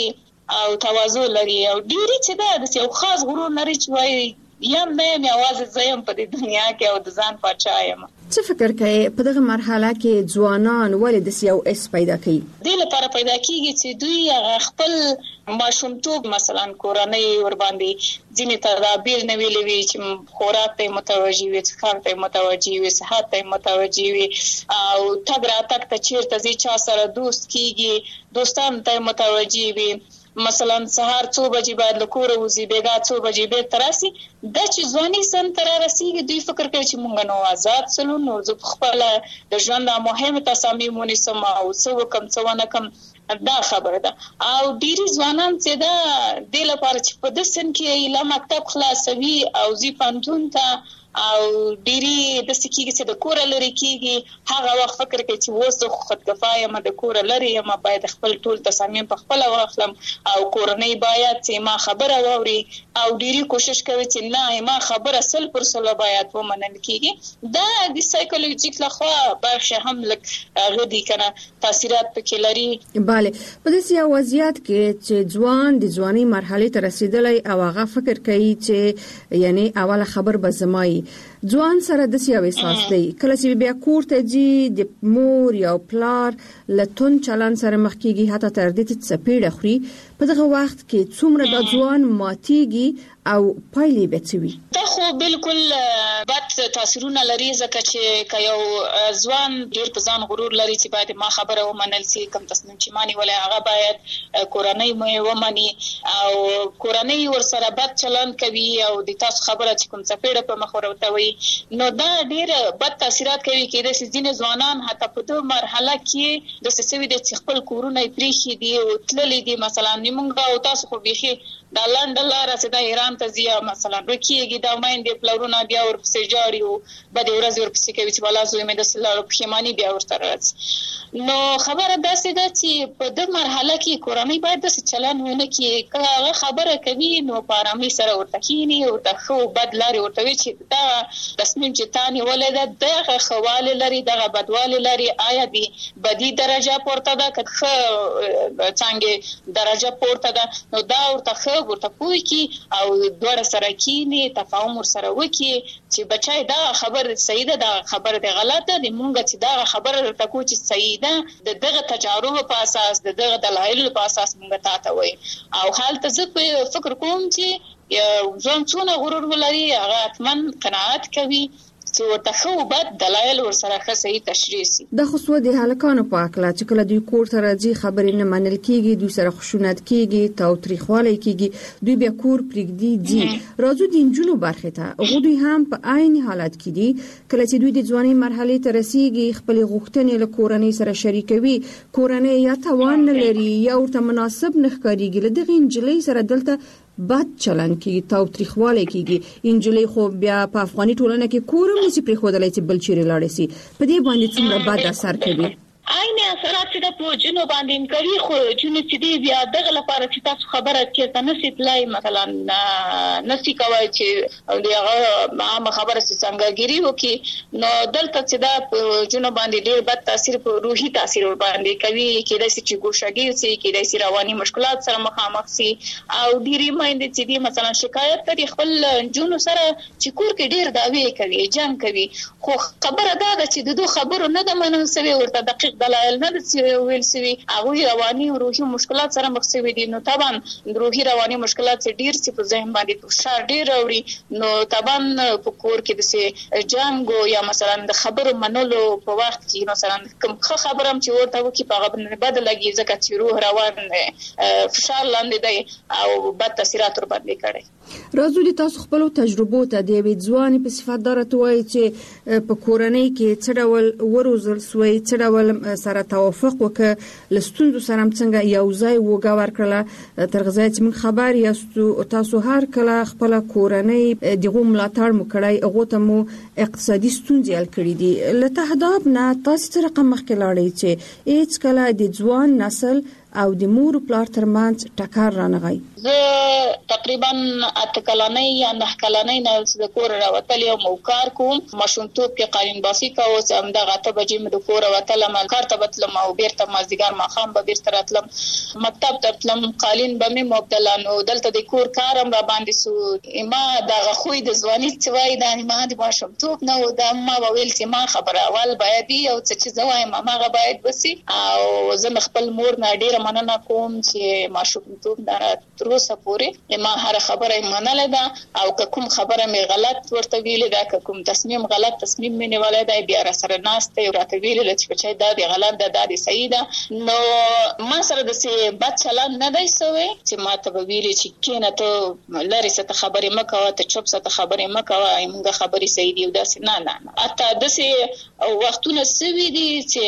او تواضع لري او ډیری چې دا د یو خاص غرور لري چې وایي یم نه یم یوازې زه یم په دې دنیا کې او د ځان پاچا یم. څه فکر کوي په دغه مرحله کې ځوانان ولې د یو اس پیدا کوي؟ دې لپاره پیدا کیږي چې دوی خپل ماشومتوب مثلا کورنۍ ور باندې ځینې تدابیر نه ویلې وي چې خوراک ته متوجي وي، څښاک ته متوجي وي، صحت ته متوجي وي او تګ راتګ ته چیرته ځي چا سره دوست کیږي، دوستان ته متوجي وي. مثلا سهار څو بجې باید له کوره وځي، بیګا څو بجې بیرته راسي. دا چې ځواني سن ته رارسېږي دوی فکر کوي چې موږ نو آزاد سلو، نو زه خپله د ژوند مهم تصامیم ونیسم او څه وکړم څه ونه کړم، دا خبره ده. او ډېری ځوانان چې دا دې لپاره چې په ده سن کې لا مکتب خلاصوي او ځي پوهنتون ته او ډېری داسې کېږي چې د کوره لرې کېږي، هغه وخت فکر کوي چې اوس زه خودکفا یم، د کوره لرې یم، باید خپل ټول تصامیم په خپله واخلم او کورنۍ باید چې ما خبره واوري او ډېری کوشش کوي چې نه ما خبره سل پر سله باید ومنل کېږي. دا د سایکولوژیک لخوا برخې هم لږ هغه دي که نه تاثیرات پکې لري. بله، په داسې یو وضعیت کې چې ځوان د ځوانۍ مرحلې ته رسېدلی او هغه فکر کوي چې یعنی اوله خبر به زما وي، ځوان سره د یو احساس دی کله چې بیا کور ته ځي د مور یا پلار له توند چلند سره مخ کېږي، حتی تر دې چې څپېړه خوري. په دغه وخت کې څومره د ځوان ماتېږي او پایلې به څه وي؟ دا خو بالکل بد تاثیرونه لري ځکه چې که یو ځوان ډېر په ځان غرور لري چې باید ما خبره ومنل سي، کوم تصمیم چې ما نیولی هغه باید کورنۍ مې ومني او کورنۍ ورسره بد چلند کوي او د تاسو خبره چې کوم څپېړه په مخ ورتوي، نو دا ډېر بد تاثیرات کوي. کېدای شي ځینې ځوانان حتی په دې مرحله کې داسې سوي دي چې خپل کورونه یې پرېښي دي او تللي دي. مثلا موږ او تاسو خو بیخي دا لنډه لاره چې دا ایران ته ځي مثلا رکېږي، دا میندې پلرونه بیا ورپسې جاړي او بدې ورځې ورپسې کوي چې بلا زوی مې داسې لاړو، پښیماني بیا ورته راځي. نو خبره داسې ده چې په دې مرحله کې کورنۍ باید داسې چلند ونه کړي. که هغه خبره کوي نو په ارامۍ سره ورته کښېني، ورته ښه بد لارې ورته وي چې دا تصمیم چې تا نیولی ده دغه ښه والی لري دغه بدوالی لري، آیا د بدي درجه پورته ده که ښه څانګې درجه پورته ده، نو دا ورته ښه ورته پوه کړي او دواړه سره کښېني، تفاهم ورسره وکړي چې بچی دا خبره صحیح ده، دا خبره د غلط ده، د مونږ چې دا خبره درته کوو چې صحیح ده د دغه تجاربو په اساس د دغه دلایلو په اساس مونږ تا ته وایو. او هلته زه فکر کوم چې ځوان څونه غرور ولري هغه حتما قناعت کوي چې ورته ښه بد دلایل ورسره ښه صحیح تشریح سي. د خصوص د هلکانو په هکله چې کله دوی کور ته راځي خبرې نه منل کېږي، دوی سره خشونت کېږي، تاوتریخوالی کېږي، دوی بیا کور پرېږدي ځي. راځو د نجونو برخې ته. هغوی دوی هم په عین حالت کې دي. کله چې دوی د ځوانۍ مرحلې ته رسېږي خپلې غوښتنې له کورنۍ سره شریکوي، کورنۍ یا توان نه لري یا ورته مناسب نه ښکارېږي، له دغې نجلۍ سره دلته بد چلند کېږي، تاوتریخوالی کېږي. نجلۍ خو بیا په افغاني ټولنه کې کور هم نشي پرېښودلی چې بل چیرې لاړه سي. په دې باندې څومره بد اثر کوي؟ عین اثرات چې د په جنو باندې کوي، خو جنو چې دی بیا دغه لپاره چې تاسو خبره کېته نشي تلای، مثلا نشي کوای چې د هغه عامه خبره چې څنګهګیري وکړي، نو دلته چې دا په جنو باندې ډېر بد تاثیر په روحي تاثیر ور باندې کوي. کېدای شي چې ګوښهګیر سي، کېدای شي رواني مشکلات سره مخامخ سي او ډېرې میندې چې دي مثلا شکایت کوي خپل نجونو سره چې کور کې ډېر دعوې کوي، جنګ کوي، خو خبره دا ده چې د دوی خبرو نه ده منل سوې، ورته دقیق دلایل نه دي ویل سوي، هغوی رواني او روحي مشکلات سره مخ سوي دي. نو طبعا روحي رواني مشکلات چې ډېر سي په ذهن باندې فشار ډېر راوړي، نو طبعا په کور کې داسې جنګ یا مثلا د خبرو منلو په وخت کې مثلا کوم ښه خبره هم چې ورته وکړي په هغه باندې بده لګي ځکه چې روح روان فشار لاندې دی او بد تاثیرات ور باندې کړی. راځو د تاسو خپلو تجربو ته د یوې ځوانې په صفت دا راته وایي چې په کورنۍ کې څه ډول وروزل سوی، څه ډول سره توافق وکړه، له ستونزو سره هم څنګه یو ځای وږه ورکړله، تر غځایه چې موږ خبر یاستو تاسو هر کله خپله کورنۍ دغو ملاتړ مو کړی، هغو ته مو اقتصادي ستونزې حل کړي دي. له تهداب نه تاسې څه رقم مخکې لاړئ چې هېڅ کله د ځوان نسل او د مور او پلار ترمنځ ټکر رانغی؟ زه تقریبا اته کلنۍ یا نه کلنۍ نه د کور راوتل یو موکار کوم ماشومتوب کې قالین بافي کوم هم دغه ته بجې مې د کور راوتل ما کار ته بتلم او بیرته مازدیګر ماخام به بیرته راتلم مکتب ته تلم قالین به مې مبتلا نو دلته د کور کارم را باندې سو ما دغه خوې د ځواني چې وای دا ما د ماشومتوب نه و دا ما ویل چې ما خبره اول باید یو څه چې زوایم ما باید وسی او زه خپل مور نه ډیره مننه کوم چې ماشومتوب دا تر اوسه پورې ما هر خبره منله ده او کوم خبره مې غلط ورته ویلې ده کوم تصمیم غلط تصمیم مې نیولای دی بیا را سره ناشته او راته ویلې چې چې دا دی غلط ده دا دی صحیح ده نو ما سره د سي بد چلند نه دی سوی چې ما ته ویلې چې کینه ته لری ست خبرې مکوه ته چوپ ست خبرې مکوه موږ خبرې صحیح دی دا نه نه اته د سي وختونه سوي دي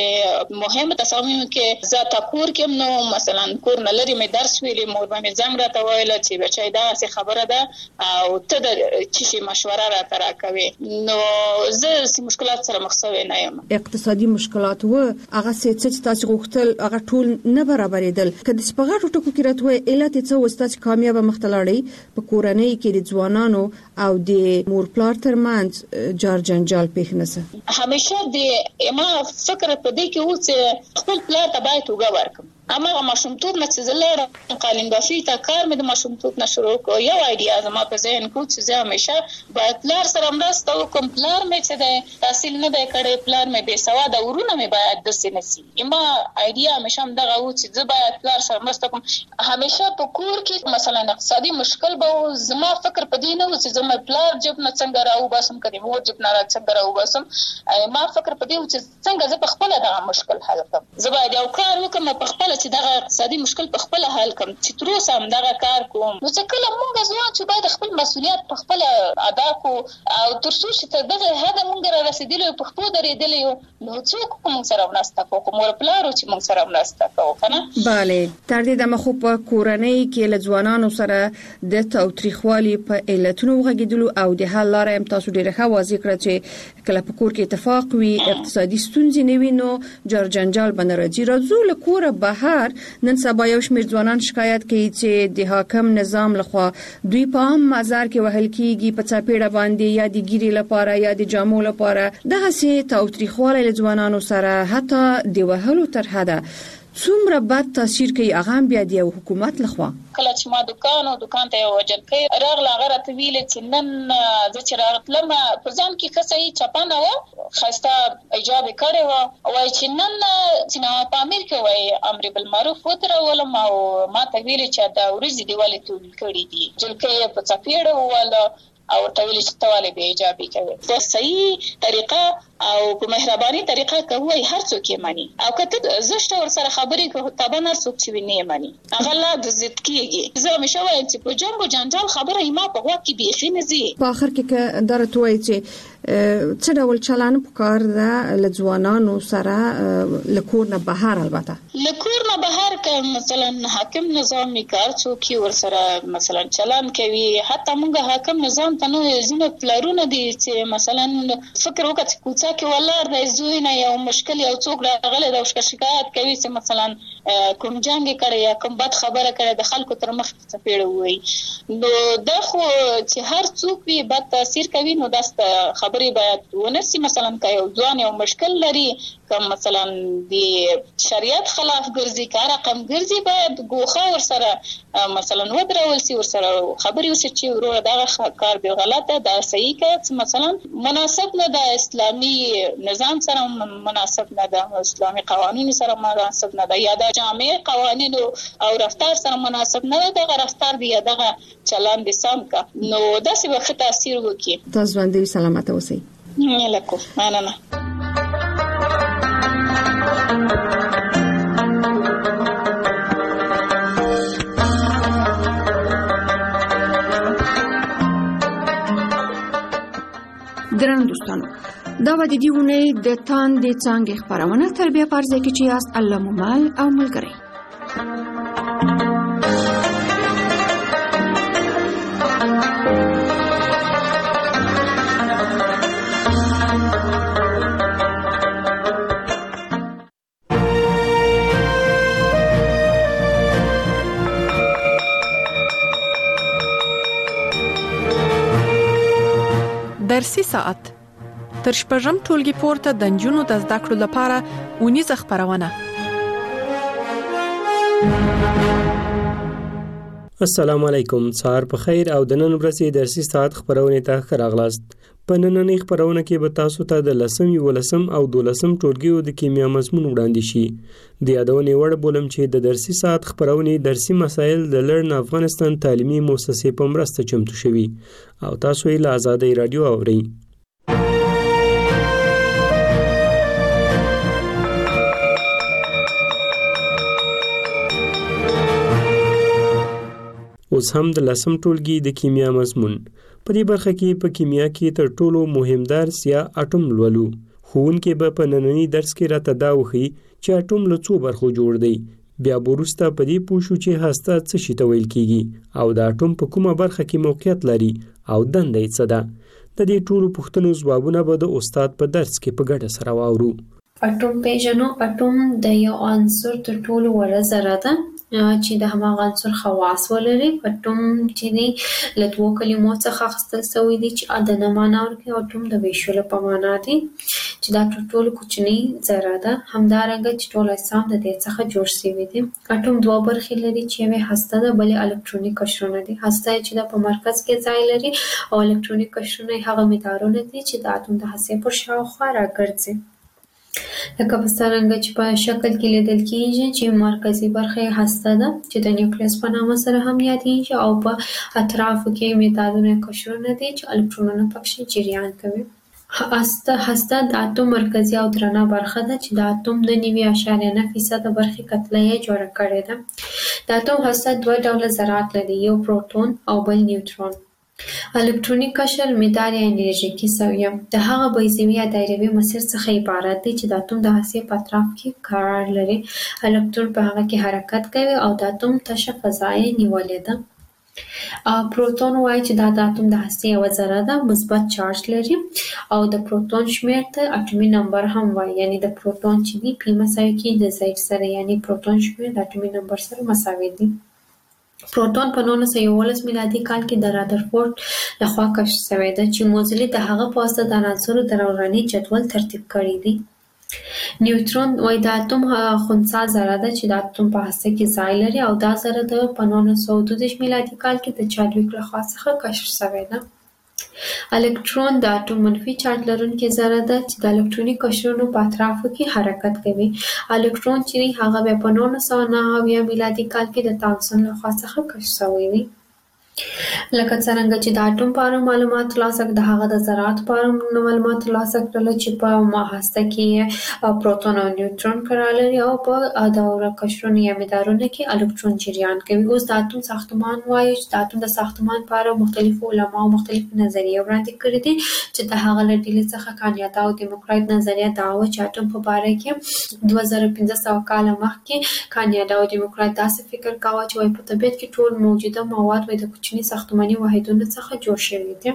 چې مهمه تصامیم کې ذات کور کې نو مثلا کور نه لري مې درس ویلې مور مې زنګ راته ویل چې بچای دا څه خبره ده او ته د چی مشوره راته راکوي نو زه سي مشکلات سره مخ شوی نه یم اقتصادي مشکلات و هغه څه چې تاسو غوښتل هغه ټول نه برابرېدل کله چې په غاټو ټکو کې راتوي علت څه وستاسو کامیاب مختلړی په کورنۍ کې د ځوانانو او د مور پلار ترمنځ جارجنجال پیښ نسه همیشه د ما فکر په دې کې و چې خپل پلار ته باید وګ ورکم اما ماشومتوب نه چې زلړ قالین بافي تا کار مې د ماشومتوب نه شروع کو یو ایډیا زما په ذهن کې چې زه همیشه باید پلار سره مرسته وکم پلار مې چې د تحصیل نه دی کړی پلار مې بے سواد ورونه مې باید د سینسي اما ایډیا همیشه دغه و چې زه باید پلار سره مرسته کوم همیشه په کور کې مثلا اقتصادي مشکل به زما فکر په دې نه و چې زما پلار جب نه څنګه راو باسم کړي مور جب نه څنګه راو باسم ما فکر په دې و چې څنګه زه په خپل دغه مشکل حل کړم زه باید یو کار وکم په خپل چې دغه اقتصادي مشکل په خپل حل کوم چې تر اوسه هم دغه کار کوم نو څه کله موږ ځوان چې باید خپل مسؤلیت په خپل ادا کو او تر څو چې تر دغه هدا موږ را رسیدلی په خپل درېدلی نو څوک کوم سره وناسته کوم مور پلارو چې موږ سره وناسته کوو کنه bale تر دې د مخ په کورنۍ کې له ځوانانو سره د تاوتریخوالي په علتونو وغږیدلو او د حل لارې هم تاسو ډیره ښه واضح کړه چې کله په کور کې اتفاق وي اقتصادي ستونزې نه وي نو جارجنجال باندې راځي راځو له کوره بهر نن سبا یو شمېر ځوانان شکایت کوي چې د حاکم نظام لخوا دوی په عام مزار کې وهل کیږي په چاپېړه باندې یا د ګیري لپاره یا د جامو لپاره دغه سي تاوتریخواله له ځوانانو سره حتی د وهلو تر حده څومره بد تاثیر کوي هغه بیا د حکومت لخوا کله چې ما دکان او دکان ته وجل کوي راغله غره طويل چې نن د چرغتلم په ځان کې خصي چپانه و خسته ایجاب کړي و او چې نن چې نو په امیر کې وای امر بالمعروف وترول ما ما ته ویل چې دا ورځ دی ولې ټول کړي دي جلکې په چپیړه ولا او تویل چې تواله به ایجابي کوي په صحیح طریقه او په مهرباني طریقه کوي هر څوک یې مانی او کته زشت ور سره خبرې کوي تابه نه څوک چې نه مانی هغه لا د ضد کیږي زه مشه وایم چې په جنب جنجال خبره ما په وخت کې بيخي نه زی په اخر کې درته وایي چې څه ډول چلان پکار ده لځوانانو سره لکور نه بهر البته لکور نه بهر که مثلا حاکم نظام کار څوک ور سره مثلا چلان کوي حتی موږ حاکم نظام ته نو زینه پلارونه دي چې مثلا فکر وکړي کوڅه کې ولر د زوی نه یو مشکل یو څوک راغلی د شکایت کوي چې مثلا کوم جنگ کړي یا کوم بد خبره کړي د خلکو تر مخ څپېړه وي نو دا خو چې هر څوک به بد تاثیر کوي نو داست خبري باید ونسي مثلا که یو ځوان یو مشکل لري کوم مثلا د شریعت خلاف ګرځي کار رقم ګرځي باید ګوخه ور سره مثلا ودرول سي ور سره خبري وسي چې ورو دا کار به غلطه دا صحیح که مثلا مناسب نه د اسلامي نظام سره مناسب نه د اسلامي قوانینو سره مناسب نه د یا د جامع قوانینو او رفتار سره مناسب نه د رفتار دی دغه چلان دي سم کا نو داسې وخت تاثیر وکي تاسو باندې سلامت اوسئ نه لکو مننه درنو دوستانو دا و د دې ونې د تاندې څانګې خپرونه تربیه پرځای کې چې یاست الله مومال او ملګری درسي ساعت تر شپږم ټولګي پورته د نجونو د زده کړو لپاره اونیزه خبرونه. السلام علیکم، سهار په خیر او د نن ورځې درسي ساعت خبرونه ته ښه راغلاست. په نننۍ خبرونه کې به تاسو ته د لسم یولسم او دولسم ټولګیو د کیمیا مضمون وړاندې شي. د یادونې وړ بولم چې د درسي ساعت خبرونه درسي مسایل د لرن افغانستان تعلیمي مؤسسې په مرسته چمتو شوي او تاسو یې له آزادۍ رادیو اورئ. اوس هم د لسم ټولګي د کیمیا مضمون. په دې برخه کې په کیمیا کې تر ټولو مهم درس یا اټوم لولو. ښوونکی به په نننۍ درس کې راته دا وښيي چې اټوم له څو برخو جوړ دی. بیا وروسته په دې پوه شو چې هسته څه شي ته ویل کېږي او د اټوم په کومه برخه کې موقعیت لري او دنده یې څه ده. د دې ټولو پوښتنو ځوابونه به د استاد په درس کې په ګډه سره واورو. اټوم پیژنو. اټوم د یو عنصر تر ټولو وړه ذره ده چې د هماغه عنصر خواص ولري. اټوم چې دی له دوو کلمو څخه اخیستل شوی دی چې د نه معنا ورکوي. اټوم د ویشلو په معنا دی چې دا تر ټولو کوچنۍ ذره ده. همدارنګه چې ټول اجسام د دې څخه جوړ شوي دي. اټوم دوه برخې لري چې یوې هسته ده، بلې الکترونیک قشرونه دي. هسته چې د په مرکز کې ځای لري او الکترونیک قشرونه هغه مدارونه دي چې د اتوم د هستې پر شاوخوا راګرځي. لکه په څرنګه چې په شکل کې لیدل کېږي چې مرکزي برخه هسته ده چې د نیوکلیس په نامه سره هم یادېږي او په اطرافو کې مدارونه قشرونه دي چې الکترونونه پکې جریان کوي. هسته هسته د اتوم مرکزي او درنه برخه ده چې د اتوم د نوي اعشاریه نه فیصده برخې کتله یې جوړه کړې ده. د اتوم هسته دوه ډوله ذرات لري، یو پروتون او بل نیوترون. الکترونیک قشر مدار یا انرژیکي سویه د هغه بیضوي یا دایروي مسیر څخه عبارت دی چې د اتوم د هستې په اطراف کې قرار لري. الکترون په هغه کې حرکت کوي او د اتوم تشه فضا یې نیولې ده. پروتون وایي چې دا د اتوم د هستې یوه ذره ده، مثبت چارج لري او د پروتون شمیر ته اټومي نمبر هم وایي، یعنی د پروتون چې دی پی مساوي کېږي د زید سره، یعنی پروتون شمیر د اټومي نمبر سره مساوي دی. پروتون په نولس سوه یوولس میلادي کال کې د رادرفورد لخوا کشف شوی ده چې موزلي د هغه په واسطه د عناصرو د دوراني جدول ترتیب کړی دی. نیوترون وایي د اتوم خنثی ذره ده چې د اتوم په هسته کې ځای لري او دا ذره د په نولس سوه دوه دېرش میلادي کال کې د چادویک لخوا څخه کشف شوی ده. الکترون د اټوم منفي چارج لرونکې ذره ده چې د الکترونیک قشرونو په اطرافو کې حرکت کوي. الکترون چې هغه بیا په نولس سوه نهه اویا میلادي کال کې د تامسون لخوا څخه کشف شوی دی. لکه څرنګه چې د اټوم په اړه معلومات ترلاسه کړل، د هغه د ذراتو په اړه معلومات ترلاسه کړل چې په هسته کې پروتون او نیوترون قرار لري او په دوره قشرونو یا مدارونو کې الکترون جریان کوي. اوس د اټوم ساختمان وایي چې د اټوم د ساختمان په اړه مختلفو علماو مختلفې نظریې وړاندې کړي دي چې د هغه له ډلې څخه کانیاتا او دیموکرایت نظریه دا وه چې اټوم په باره کې دوه زره پنځه سوه کاله مخکې کانیاتا او دیموکرایت داسې فکر کاوه چې وایي په طبیعت کې ټول موجوده مواد وایي د کوچني ساختماني واحدونو څخه جوړ شوي دي.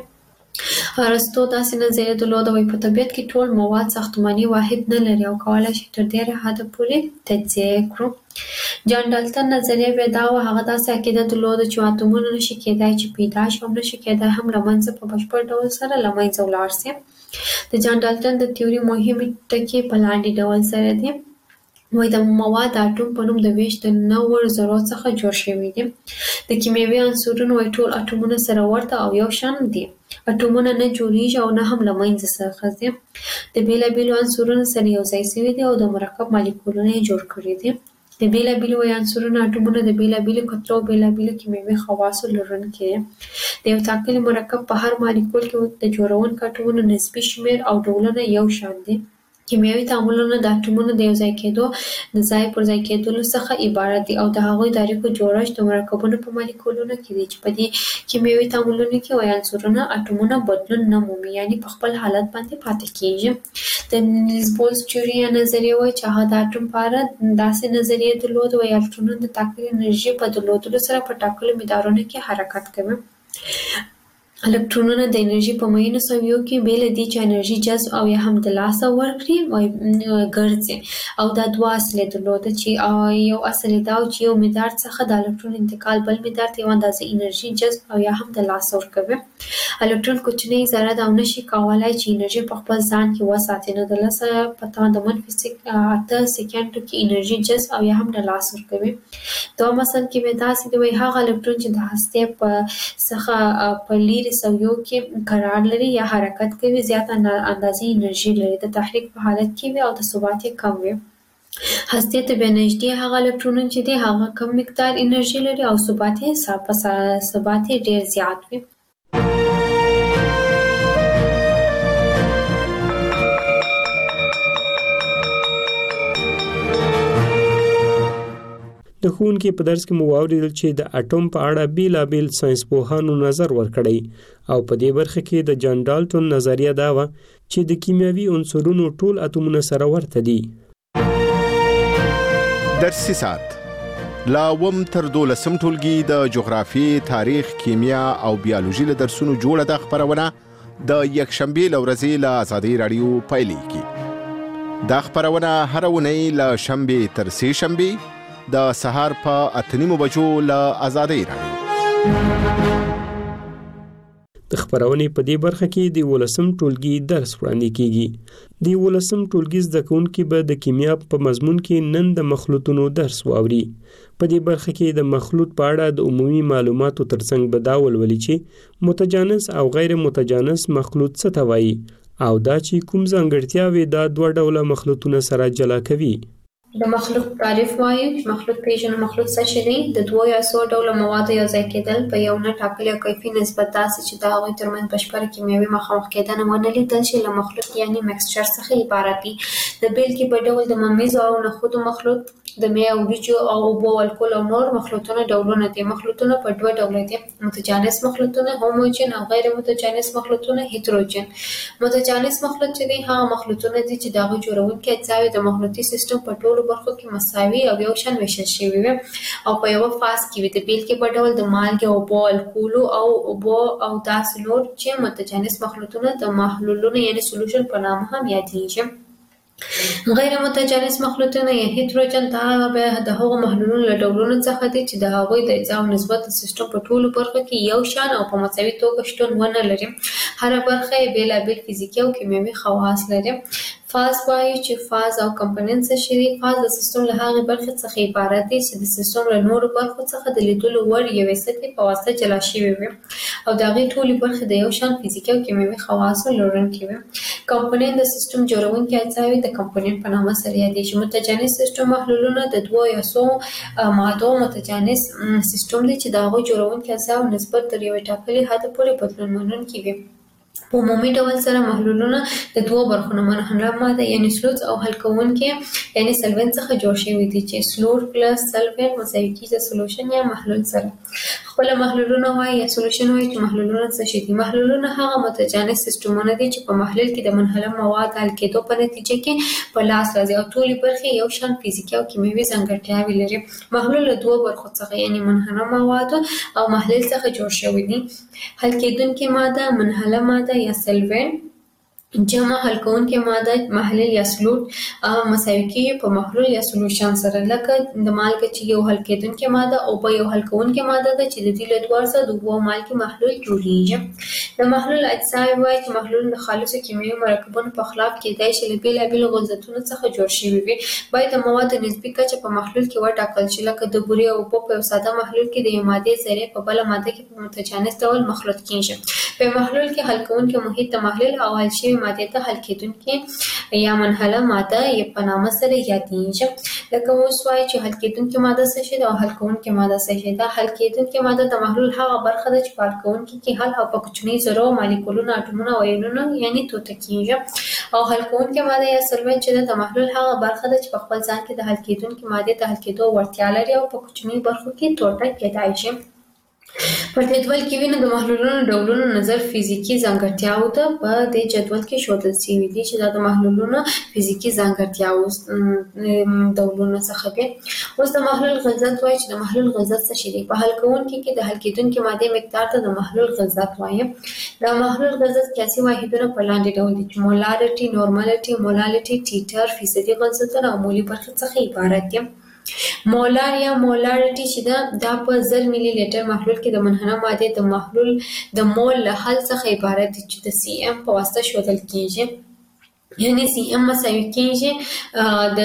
ارسطو داسې نظریه درلوده وایي په طبیعت کې ټول مواد ساختماني واحد نه لري او کولی شي تر ډېره حده پورې تجزیه کړو. جان ډالټن نظریه بیا دا وه، هغه داسې عقیده درلوده چې اتومونه نشي کېدای چې پیدا شي او نشي کېدای هم له منځه په بشپړ ډول سره له منځه ولاړ شي. د جان ډالټن د تیوري مهمې ټکي په لاندې ډول سره دي. وایي د مواد د اټوم په نوم د ویش د نوو ذرو څخه جوړ شوي دي. د کیمیاوي عنصرونو وایي ټول اټومونه سره ورته او یو شان دي. اټومونه نه جوړیږي او نه هم له منځه څخه ځي. د بېلابېلو عنصرونو سره یو ځای شوي دي او د مرکب مالیکولونه یې جوړ کړي دي. د بېلابېلو وایي عنصرونو اټومونه د بېلابېلو کتلو او بېلابېلو کیمیاوي خواصو لرونکي دي. د یو ټاکلي مرکب په هر مالیکول کې د جوړونکو اټومونو نسبي شمیر او ډولونه یو شان دي. کیمیاوي تعاملونه د اټومونو د یو ځای کېدو د ځای پر ځای کېدلو څخه عبارت دي او د هغوی د اړیکو جوړښت د مرکبونو په مالیکولونو کې دی چې په دې کیمیاوي تعاملونو کې وایي عنصرونه اټومونه بدلون نه مومي، یعنې په خپل حالت باندې پاتې کېږي. د نیلز بولز تیوري یا نظریه وایي چې هغه د اټوم په اړه داسې نظریه درلوده وایي الکترونونه د ټاکلې انرژي په درلودلو سره په ټاکلو مدارونو کې حرکت کوي. الکترونونه د انرژي په مینو سویو کې بیل دي چې انرژي جذب او یا هم د لاسه ورکړي وای ګرځي او دا دوه اصلي درلوده چې یو اصل دا چې یو مدار څخه د الکترون انتقال بل مدار ته یو اندازه انرژي جذب او یا هم د لاسه ورکوي. الکترون کوچنی ذره دا نشي کولای چې انرژي په خپل ځان کې وساتي، نو د لاسه په توان د منفي اته سکندو کې انرژي جذب او یا هم د لاسه ورکوي. دا مثلا کې به تاسو د وای هغه الکترون چې د هسته په څخه په لري سویو کې قرار لري یا حرکت کوي زیات اندازې انرژي لري، د تحریک په حالت کې وي او د ثبات کم وي. هسته ته به نږدې هغه الکترونونه چې دي هغه کم مقدار انرژي لري او ثبات یې ثبات یې ډیر زیات وي. د ښوونکي په درس کې مو واورېدل چې د اټوم په اړه بیلابیل ساينسپوهانو نظر ورکړی او په دې برخه کې د جان ډالټون نظریه دا و چې د کیمیاوي عنصرونو ټول اتومونه سره ورته دي. درسي ساعت لا وم تر دولسم ټولګي د جغرافي، تاریخ، کیمیا او بیولوژي له درسونو جوړه د خبرونه د یکشنبه لورځي له آزادۍ رادیو پایلیږي. دا خبرونه هر ونی له شنبه تر سه شنبه د سهار په اتنیمو بجو له آزادۍ رادیو. د خبرونې په دې برخه کې د ولسم ټولګي درس وړاندې کیږي. د ولسم ټولګي زده کوونکي به د کیمیا په مضمون کې نن د مخلوطونو درس واوري. په دې برخه کې د مخلوط په اړه د عمومي معلوماتو ترڅنګ به دا ولولي چې متجانس او غیر متجانس مخلوط څه ته وایي او دا چې کوم ځانګړتیاوې دا دوه ډوله مخلوطونه سره جلا کوي. د مخلوط تعریف وایي. مخلوط پیژنو مخلوط څه شی دی؟ د دوه یا څو ډوله موادو یو ځای کېدل په یو نه ټاکلي کیفي نسبت داسې چې د هغوی ترمنځ بشپړه کیمیاوي مخامخ کېدنه ونه لیدل شي له مخلوط یعنی مکسچر څخه عبارت دي. د بیلګې په ډول د ممیزو او نخودو مخلوط، د مې او وریجو او اوبو الکول او نور مخلوطونه ډولونه دي. مخلوطونه په دوه ډوله دي: متجانس مخلوطونه هوموجن او غیر متجانس مخلوطونه هیتروجن. متجانس مخلوط چې دي هغه مخلوطونه دي چې د هغوی جوړونکي اجزاوې د مخلوطي سیستم په ټولو برخو کې مساوي او یو شان ویشل شوي وي او په یوه فاز کې وي. د بیلګې په ډول د مالګې، اوبو، الکولو او اوبو او داسې نور چې متجانس مخلوطونه د محلولونو یعنی سولوشن په نامه هم یادېږي. غیر متجانس مخلوطونه یا هیتروجن دا به د هغو محلولونو له ډولونو څخه دي چې د هغوی د اجزاو نسبت د سیستم په ټولو برخو کې یو شان او په مساوي توګه شتون ونه لري. هره برخه یې بېلابېل فزیکي او کیمیاوي خواص لري. فاز وایي چې فاز او کمپوننټ څه شي دي؟ فاز د سیستم له هغې برخې څخه عبارت دی چې د سیستم له نورو برخو څخه د لیدلو وړ یوې سطحې په واسطه جلا شوي وي او د هغې ټولې برخې د یو شان فزیکي او کیمیاوي خواصو لرونکي وي. کمپوننټ د سیستم جوړونکي اجزاوې د کمپوننټ په نامه سره یادېږي. متجانس سیستم محلولونه د دوه یا څو مادو متجانس سیستم دی چې د هغوی جوړونکي اجزاو نسبت تر یوې ټاکلي حده پورې بدلون منونکي وي. په عمومي ډول سره محلولونه د دوه برخو نه منحله ماده یعنی سلوټ او حل کوونکي یعنی سلوینټ څخه جوړ شوي دي چې سلوټ پلس سلوینټ مساوي کیږي سولوشن یا محلول سره. خپل محلولونه وایي یا سولوشن وایي چې محلولونه څه شي دي؟ محلولونه هغه متجانس سیستمونه دي چې په محلول کې د منحله مواد حل کېدو په نتیجه کې په لاس راځي او ټولې برخې یو شان فزیکي او کیمیاوي ځانګړتیاوې لري. محلول له دوه برخو څخه یعنی منحله مواد او محلول څخه جوړ شوی دي. حل کېدونکې ماده، منحله ماده یا سلوینټ، جمع حل کوونکې ماده محلول یا سلوټ مساوي کیږي په محلول یا سولوشن سره. لکه د مالګه چې یو حل کېدونکې ماده او په یو حل کوونکې ماده ده چې د دې له دواړو څخه د اوبو او مالګې محلول جوړیږي. د محلول اجزاوې وایي چې محلول د خالصو کیمیاوي مرکبونو په خلاف کېدای شي له بېلابېلو غلظتونو څخه جوړ شوي وي. باید د موادو نسبي کچه په محلول کې وټاکل شي. لکه د بورې او اوبو په یو ساده محلول کې د یوې مادې ذرې په بله ماده کې په متجانس ډول مخلوط کېږي. په محلول کې حل کوونکي محیط د محلول او حل شوي مادې ته حل کېدونکې یا منحله ماده یې په نامه سره یادېږي. لکه اوس وایي چې حل کېدونکې ماده څه شی ده او حل کوونکې ماده څه شی ده. حل کېدونکې ماده د محلول هغه برخه ده چې په حل کوونکي کې حل او په کوچنۍ ذرو، مالیکولونو، اټومونو او ایونونو یعنې توته کېږي. او حل کوونکې ماده یا سولوینټ چې ده د محلول هغه برخه ده چې په خپل ځان کې د حل کېدونکې مادې د حل کېدو وړتیا لري او په کوچنیو برخو کې ټوټه کېدای شي. په جدول کې وینو د محلولونو ډولونو نظر فزیکی ځانګړتیاو ته په دې جدول کې ښودل شوی دی چې دا د محلولونو فزیکی ځانګړتیاو ډولونو څخه دي. اوس د محلول غلظت وایي چې د محلول غلظت څه شی دی. په حل کوونکي کې د حل کېدونکي ماده مقدار ته د محلول غلظت وایي. د محلول غلظت قیاسي واحدونه په لاندې ډول دي چې مولارټي، نورمالټي، مولالټي، ټیټر، فیصدي غلظتونه او مولي برخه څخه عبارت دي. مولار یا مولارټي چې دا د په زر ملي لیټر محلول کې د منحنه ماده د محلول د مول له حل څخه عبارت دي چې د سی ام په واسطه ښودل کیږي. یعنی سی ام مساوي کیږي د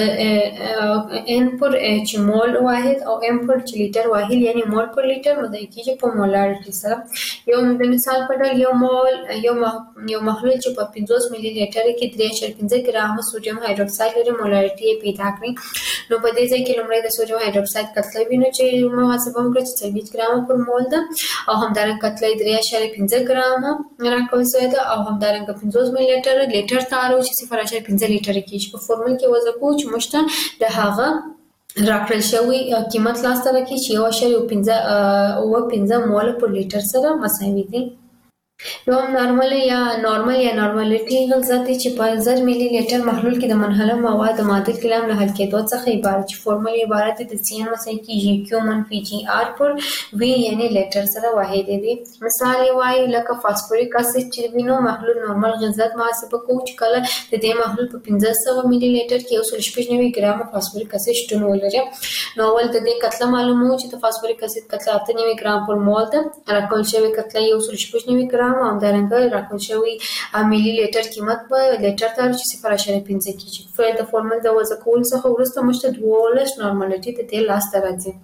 ان پر چې مول واحد او ام پر چې لیټر واحد یعنی مول پر لیټر مساوي کیږي په مولارټي سره. یو د مثال په ډول یو مول یو یو محلول چې په پنځوس ملي لیټر کې درې اعشاریه پنځه ګرام سوډیم هایدروکساید لري مولارټي پیدا کړي. نو په دې ځای کې لومړی د سوډیم هایدروکساید کتله وینو چې محاسبه وکړو چې څلوېښت ګرام پر مول ده او همدارنګه کتله درې اعشاریه پنځه ګرام راکول شوې ده او همدارنګه پنځوس ملي لیټر لیټر تارو چې صفر اعشاریه پنځه لیټر کېږي. په فورمول کې وضع کوو چې موږ ته د هغه راکړل شوی قیمت لاسته راکړي چې یو اعشاریه پنځه اوه پنځه مول پر لیټر سره مساوي دي. یو نارمل یا نارمل یا نارمالټي غلظت چې په زر ملي لیټر محلول کې د منحله مواد د معادل کلام له حل کېدو څخه عبارت چې فورمول عبارت د سی ان مساوي کیږي کیو منفي جی آر پر وی یعنی لیټر سره واحد دي. مثال یې وایي لکه فاسفوریک اسید چې وینو محلول نورمال غلظت محاسبه کوو چې کله د دې محلول په پنځه سوه ملي لیټر کې یو سل شپږ نوي ګرام فاسفوریک اسید شتون ولري. نو اول د دې کتله معلومو چې د فاسفوریک اسید کتله اته نوي ګرام پر مول ده راکول شوی کتله یو سل شپږ نوي ګرام او همدارنګه راکول شوی ملي لیټر قیمت په لیټر تارو چې صفر اعشاریه پنځه کېږي. د فورمول د وضع کولو څخه وروسته موږ ته دولس نارمالټي د دې لاسته راځي.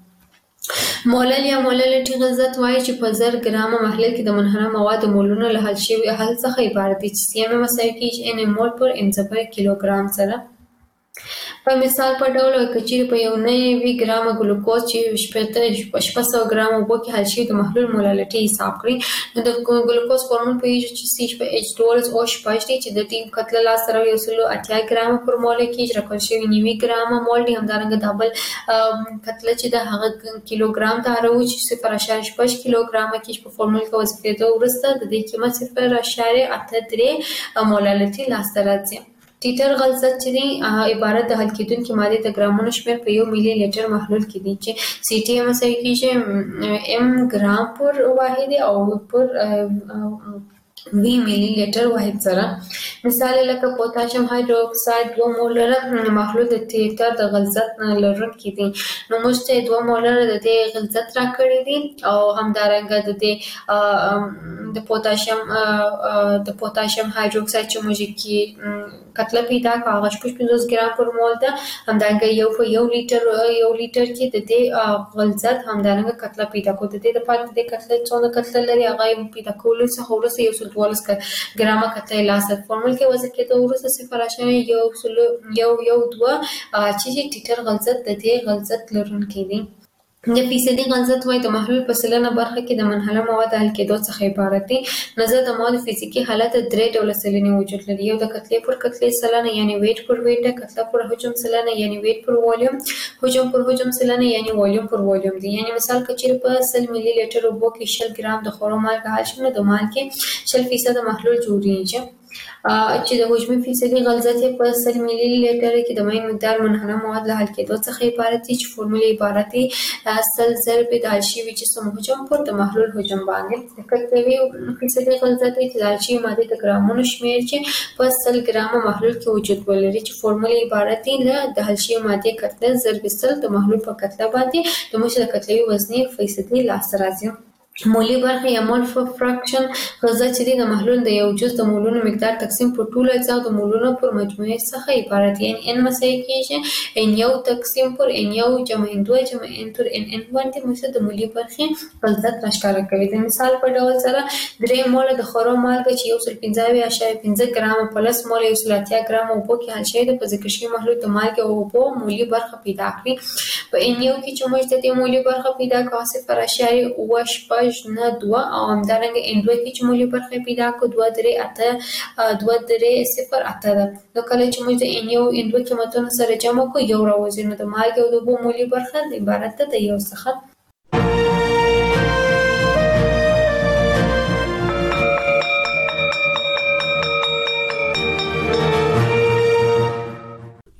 مولل یا مولالټي غلظت وایي چې په زر ګرامه محلول کې د منحنه مواد مولونه له حل شوي حل څخه عبارت دي چې سی ام مساوي کېږي ان مول پر ان پر کیلوګرام سره. په مثال په ډول کچېرې په یو نوي ګرامه ګلوکوز چې شپږ سوه ګرام اوبو کې حل شوي د محلول مولالټي حساب کړئ. نو د ګلوکوز فورمول پوهېږو چې سی په ایچ ډولز او شپږ دی چې د دې کتله لاسته راوړي یو سل اتیا ګرامه پر مول کېږي راکول شوي نوي ګرامه مول دي. همدارنګه دا بل کتله چې د هغه کیلوګرام ته راوړو چې صفر اعشاریه شپږ کیلوګرامه کېږي. په فورمول کې وظیفېدو وروسته د دې قیمت صفر اعشاریه اته درې مولالټي لاسته راځي. ټیټر غلظت چې دی عبارت د حل کېدونکي مادې د ګرامونو شمېر په یو ملي لیټر محلول کې دی چې سی ټي مساوي کېږي ام ګرام پر واحد او پر وی ملي لیټر واحد سره. مثال لکه پوتاشیم هایدروکساید دوه مولره محلول د ټیټر د غلظت لرونکي دي. نو موږ ته دوه مولره د دې غلظت راکړي دي او همدارنګه د دې د پوتاشیم د پوتاشیم هایدروکساید چې موږ کې کتله پیدا کړه هغه شپږ پنځوس ګرام پر مول ده. همدارنګه یو په یو لیټر یو لیټر کې د دې غلظت همدارنګه کتله پیدا کړو. د دې لپاره د دې کتله څونه کتله لري هغه پیدا کولو څخه وروسته یو سل دولس ګرامه کتله لاسته فورمول کې وضع کېدو وروسته صفر اعشاریه یو سل یو یو دوه چې ټیټر غلظت د دې غلظت لرونکی دی. د فیصدي غلظت وایي د محلول په سلنه برخه کې د منحله مواد حل کېدو څخه عبارت دی. نظر د موادو فزیکي حالت درې ډوله سلنې وجود لري. یو د کتلې پر کتلې سلنه یعنی ویټ پر ویټ ده، کتله پر حجم سلنه یعنی ویټ پر والیوم، حجم پر حجم سلنه یعنی والیوم پر والیوم دی. یعنی مثال کچېرې په سل ملي لیټر اوبو کې شل ګرام د خورو مالګه حل شي نو د مالګې شل فیصده محلول جوړیږي. چې د حجمي فیصدي غلظت په سل ملي لیټر کې د مایع مقدار منحنه مواد له حل کېدو څخه عبارت دی چې فورمول عبارت دی سل ضرب د حل شوي جسم حجم پر د محلول حجم باندې. د کتلوي فیصدي غلظت دی چې د حل شوي مادې د ګرامونو شمېر چې په سل ګرامه محلول کې وجود ولري چې فورمول عبارت دی له د حل شوي مادې کتله ضرب سل د محلول په کتله باندې د موږ د کتلوي وزنې فیصدي لاسته راځي. مولي برخه یا مول فراکشن غلظت چې د محلول د یو جز د مولونو مقدار تقسیم پر ټولو اجزا د مولونو پر مجموعه څخه عبارت دی. یعنی ان مساوي کېږي ان یو تقسیم پر ان یو جمع ان دوه جمع ان تر ان ان باندې موږ د مولي برخې غلظت راښکاره کوي. د مثال په ډول سره درې موله د خورو مالګه چې یو سل پنځه اویا اعشاریه پنځه ګرامه پلس موله یو سل اتیا ګرامه اوبو کې حل شوی د په ذکر شوي محلول د مالګې او اوبو مولي برخه پیدا کړي. په ان یو کې چې موږ د دې مولي برخه پیدا کړو صفر اعشاریه اوه شپږ نه دوه او همدارنګه ان دوه کې چې مولي برخه پیدا کړو دوه درې اته دوه درې صفر اته ده. نو کله چې موږ د ان یو ان دوه قیمتونو سره جمع کړو یو راوځي نو د مالګې او د اوبو مولي برخه عبارت ده د یو څخه.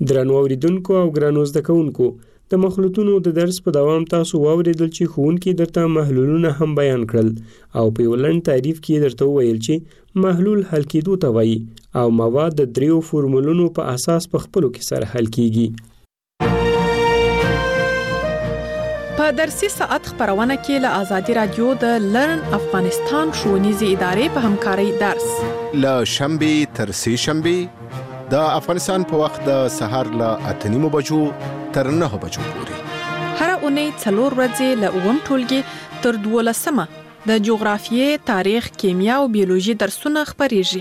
درنو اوریدونکو او ګرانو زده کوونکو د مخلوطونو د درس په دوام تاسو واوریدل چې ښوونکي درته محلولونه هم بیان کړل او په یو لنډ تعریف کې درته وویل چې محلول حل کېدو ته وایي او مواد د دریو فورمولونو په اساس په خپلو کې سره حل کیږي. په درسي ساعت خبرونه کې له آزادي رادیو د لرن افغانستان ښوونیزې ادارې په همکارۍ درس له شنبې تر سه شنبې د افغانستان په وخت د سهار له اته نیمو بجو تر نه بجو پورې هر اونۍ څلور ورځې له اووم ټولګي تر دولسمه د جغرافیې، تاریخ، کیمیا او بیولوژي درسونه خپریږي.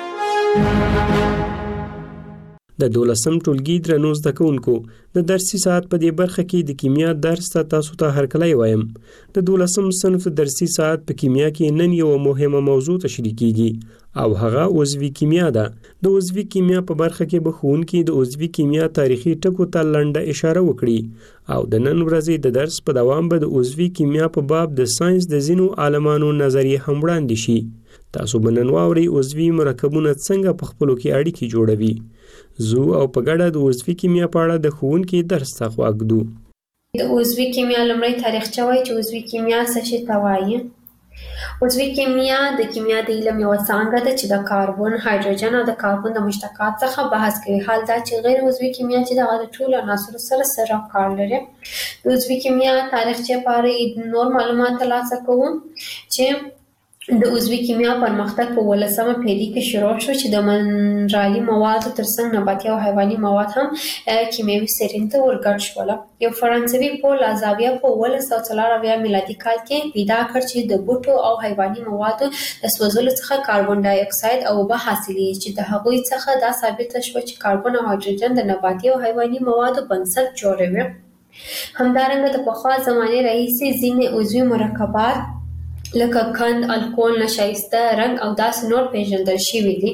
د دولسم ټولګي درنو زده کوونکو د درسي ساعت په دې برخه کې د کیمیا درس ته تاسو ته هرکلی وایم. د دولسم صنف درسي ساعت په کیمیا کې نن یو مهمه موضوع تشریح کیږي او هغه عضوي کیمیا ده. د عضوي کیمیا په برخه کې به ښوونکي د عضوي کیمیا تاریخي ټکو ته لنډه اشاره وکړي او د نن ورځې د درس په دوام به د عضوي کیمیا په باب د ساينس د ځینو عالمانو نظریې هم وړاندې شي. تاسو به نن واورئ عضوي مرکبونه څنګه په خپلو کې اړیکې جوړوي. زو او په ګډه د عضوي کیمیا په اړه د ښوونکي درس ته غوږ ږدو. د عضوي کیمیا لومړی تاریخچه وایي چې عضوي کیمیا څه شي ته وایي. عضوي کیمیا د کیمیا د علم یوه څانګه ده چې د کاربن، هایدروجن او د کاربن د مشتقات څخه بحث کوي. حال دا چې غیر عضوي کیمیا چې دغه د ټولو عناصرو سره سره کار لري. د عضوي کیمیا تاریخچه په اړه نور معلومات ترلاسه کوو چې د عضوي کیمیا پرمختګ په ولسمه پیړۍ کې شروع شو چې د منرالي موادو ترڅنګ نباتي او حیواني مواد هم کیمیاوي سرین ته ورګډ شول. یو فرانسوي پول لازاویه په اوولس سوه څلور اویا میلادي کال کې پیدا کړ چې د بوټو او حیواني موادو د سوځولو څخه کاربن ډای اکساید او اوبه حاصلېږي چې د هغوی څخه دا ثابته شوه چې کاربن او هایدروجن د نباتي او حیواني موادو بنسټ جوړوي. همدارنګه د پخوا زمانې راهیسې ځینې عضوي مرکبات لکه کند، الکول، نشایسته، رنګ او داسې نور پیژندل شوي دي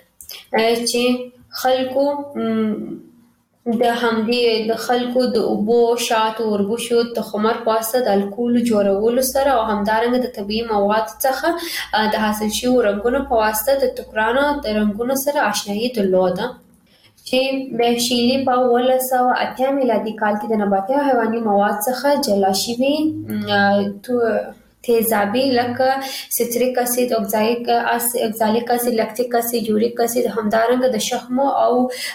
چې خلکو د همدې د خلکو د اوبو، شاتو، وربشو، تخمر په واسطه د الکولو جوړولو سره او همدارنګه د طبیعي موادو څخه د حاصل شویو رنګونو په واسطه د ټوکرانو د رنګونو سره آشنایي درلوده چې د شیلي په اوولس سوه اتیا میلادي کال کې د نباتي او حیواني مواد څخه جلا شوي تیزابي لکه سیتریک اسید، اکزالیک اسید، لکتیک اسید، یوریک اسید، همدارنګه د شحمو او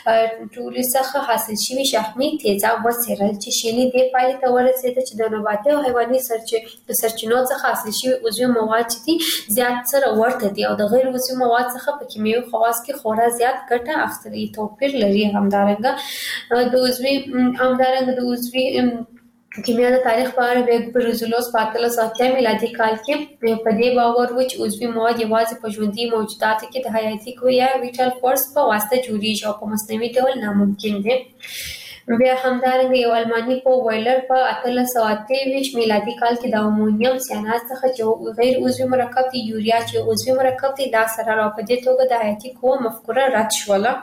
ټولو څخه حاصل شوي شحمي تیزاب وڅېړل چې شیلي دې پایلې ته ورسېده چې د نباتي او حیواني سرچینو څخه حاصل شوي عضوي مواد چې دي زیات سره ورته دي او د غیر عضوي مواد څخه په کیمیاوي خواص کې خورا زیات ګټه اخیستل توپیر لري. همدارنګه د عضوي همدارنګه د عضوي کیمیا د تاریخ په اړه بیګ برزولوس په اتلس سوه اتیا میلادي کال کې په دې باور و چې عضوي مواد یوازې په ژوندي موجوداتو کې د حیاتي قوې یا ویټل فورس په واسطه جوړیږي او په مصنوعي ډول ناممکن دي. بیا همدارنګه یو الماني په ویلر په اتلس سوه اته ویشت میلادي کال کې د امونیم سیاناز څخه چې غیر عضوي مرکب دی یوریا چې عضوي مرکب دی لاس سره راو په دې توګه د حیاتي قوې مفکوره رد شوله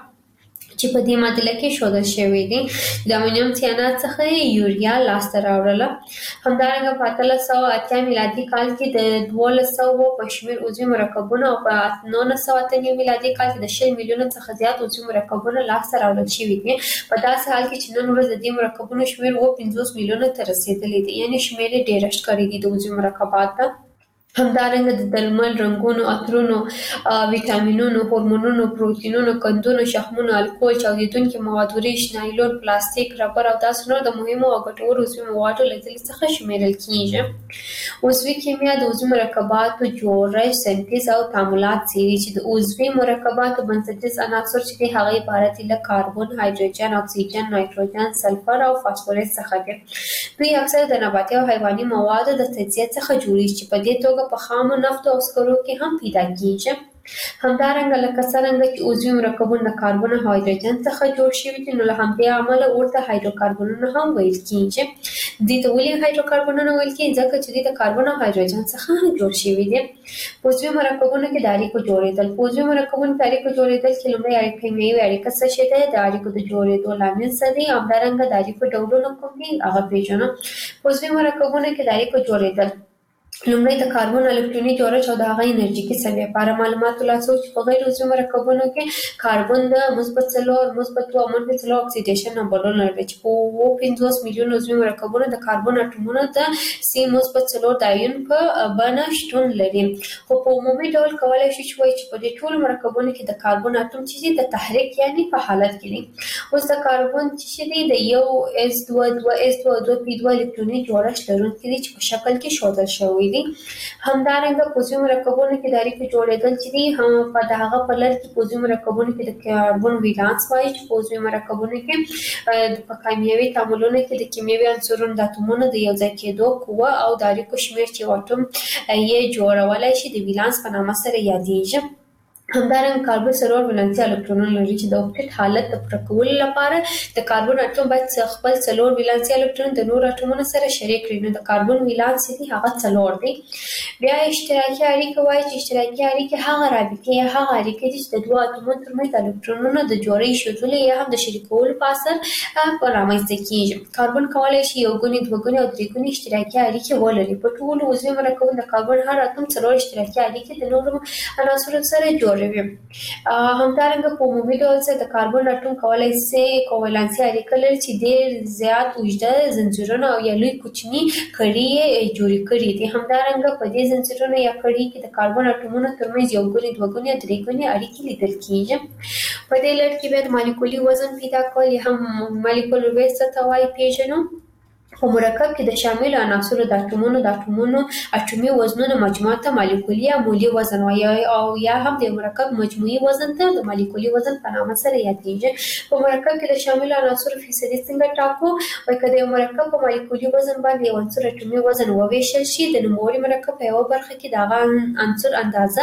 چې په دې معادله کې ښودل شوی دی. د امونیم سیانات څخه یوریا لاسته راوړله. همدارنګه په اتلس سوه اتیا میلادي کال کې د دولس سوو په شمېر عضوي مرکبونه او په نولس سوه اته نوي میلادي کال کې د شل میلیونو څخه زیات عضوي مرکبونه لاسته راوړل شوي دي. په داسې حال کې چې نن ورځ د دې مرکبونو شمېر اووه پنځوس میلیونو ته رسېدلی دی، یعنې شمېر یې ډېرښت کړی دی د عضوي مرکباتو. همدارنګه د درمل، رنګونو، عطرونو، ویټامینونو، هورمونونو، پروتینونو، قندونو، شحمونو، الکول، چاودیدونکي مواد، وریښ، نایلون، پلاستیک، ربر او داسې نور د مهمو او ګټورو عضوي موادو له ډلې څخه شمیرل کیږي. عضوي کیمیا د عضوي مرکباتو جوړښت، سنتیز او تعاملات څېړي چې د عضوي مرکباتو بنسټیز عناصر چې دي هغه عبارت دي له کاربن، هایدروجن، اکسیجن، نایتروجن، سلفر او فاسفورس څخه دي. دوی اکثر د نباتي او حیواني موادو د تجزیه څخه جوړیږي چې په دې توګه په خامو نفتو او سکرو کې هم پیدا کیږي. همدارنګه لکه څرنګه چې عضوي مرکبونه د کاربن او هایدروجن څخه جوړ شوي دي نو له همدې امله ورته هایدروکاربنونه هم ویل کیږي. دې ته ولې هایدروکاربنونه ویل کیږي؟ ځکه چې دوی د کاربن او هایدروجن څخه هم جوړ شوي دي. په عضوي مرکبونو کې د اړیکو جوړېدل په عضوي مرکبونو کې اړیکو جوړېدل کې لومړی اړیکه کیمیاوي اړیکه څه شی دی، د اړیکو د جوړېدو لامل څه دی، همدارنګه د اړیکو ډولونه کوم دي هغه پېژنو. په عضوي مرکبونو کې د اړیکو جوړېدل لومړی د کاربن الکتروني جوړښت او د هغه انرژیکي سویه لپاره معلومات ترلاسه چې په غیر عضوي مرکبونو کې کاربن د مثبت څلور مثبت او منفي څلور اکسیډیشن نمبرونه لري چې په اووه پنځوس میلیون عضوي مرکبونو د کاربن اټومونو د سی مثبت څلور د آیون په بڼه شتون لري. خو په عمومي ډول کولای شي چې وایي چې په دې ټولو مرکبونو کې د کاربن اټوم چې د تحریک یعنی په حالت کې دي. اوس د کاربن چې دی د یو اس دوه دوه اس دوه دوه پی دوه الکتروني جوړښت لرونکي دي چې په شکل کې ښودل شوی دي. همدارنګه په عضوي مرکبونو کې د اړیکو جوړېدل چې دي هم په دغه په لړ کې په عضوي مرکبونو کې د کاربن ولانس وایي چې په عضوي مرکبونو کې په کیمیاوي تعاملونو کې د کیمیاوي عنصرونو د اتومونو د یوځای کېدو قوه او د اړیکو شمېر چې اټوم یې جوړولای شي د ولانس په نامه سره یادېږي. همدارنګه کاربن څلور ولانسي الکترونونه لري چې د اوکټیت حالت د پوره کولو لپاره د کاربن اټوم باید خپل څلور ولانسي الکترون د نور اټومونو سره شریک کړي. نو د کاربن ولانس دی هغه څلور دی. بیا اشتراکي اړیکه وایي چې اشتراکي اړیکه هغه رابطه یا هغه اړیکه دي چې د دوه اټومونو ترمنځ د الکترونونو د جوړې شدول یا هم د شریکولو په اثر رامنځته کیږي. کاربن کولای شي یو ګونی دوه ګونی او درې ګونی اشتراکي اړیکې ولري. په ټولو عضوي مرکبونو د کاربن هر اټوم څلور اشتراکي اړیکې د نورو عناصرو سره جوړ همدارنګه په عمومي ډول سره د کاربن اټوم کولای شي کوالنسي اړیکه لري چې ډېر زیات اوږده زنجیرونه او یا لوی کوچني کړي جوړ کړي دي. همدارنګه په دې زنجیرونو یا کړي کې د کاربن اټومونو ترمنځ یو ګونی دوه ګونی او درې ګونی اړیکې لیدل کیږي. په دې لړ کې باید مالیکولي وزن پیدا کول یا هم مالیکولر ویټ څه ته وایي پیژنو. په مرکب کې د شامل عناصرو د اټومونو د اټومونو اټومي وزنونو مجموعه ته مالیکولي یا مولي وزن وایي او یا هم د مرکب مجموعي وزن ته د مالیکولي وزن په نامه سره یادېږي. په مرکب کې د شامل عناصرو فیصدي څنګه ټاکو؟ وایي که د مرکب په مالیکولي وزن باندې یو عنصر اټومي وزن وویشل شي د نوموړي مرکب په یوه برخه کې د هغه عنصر اندازه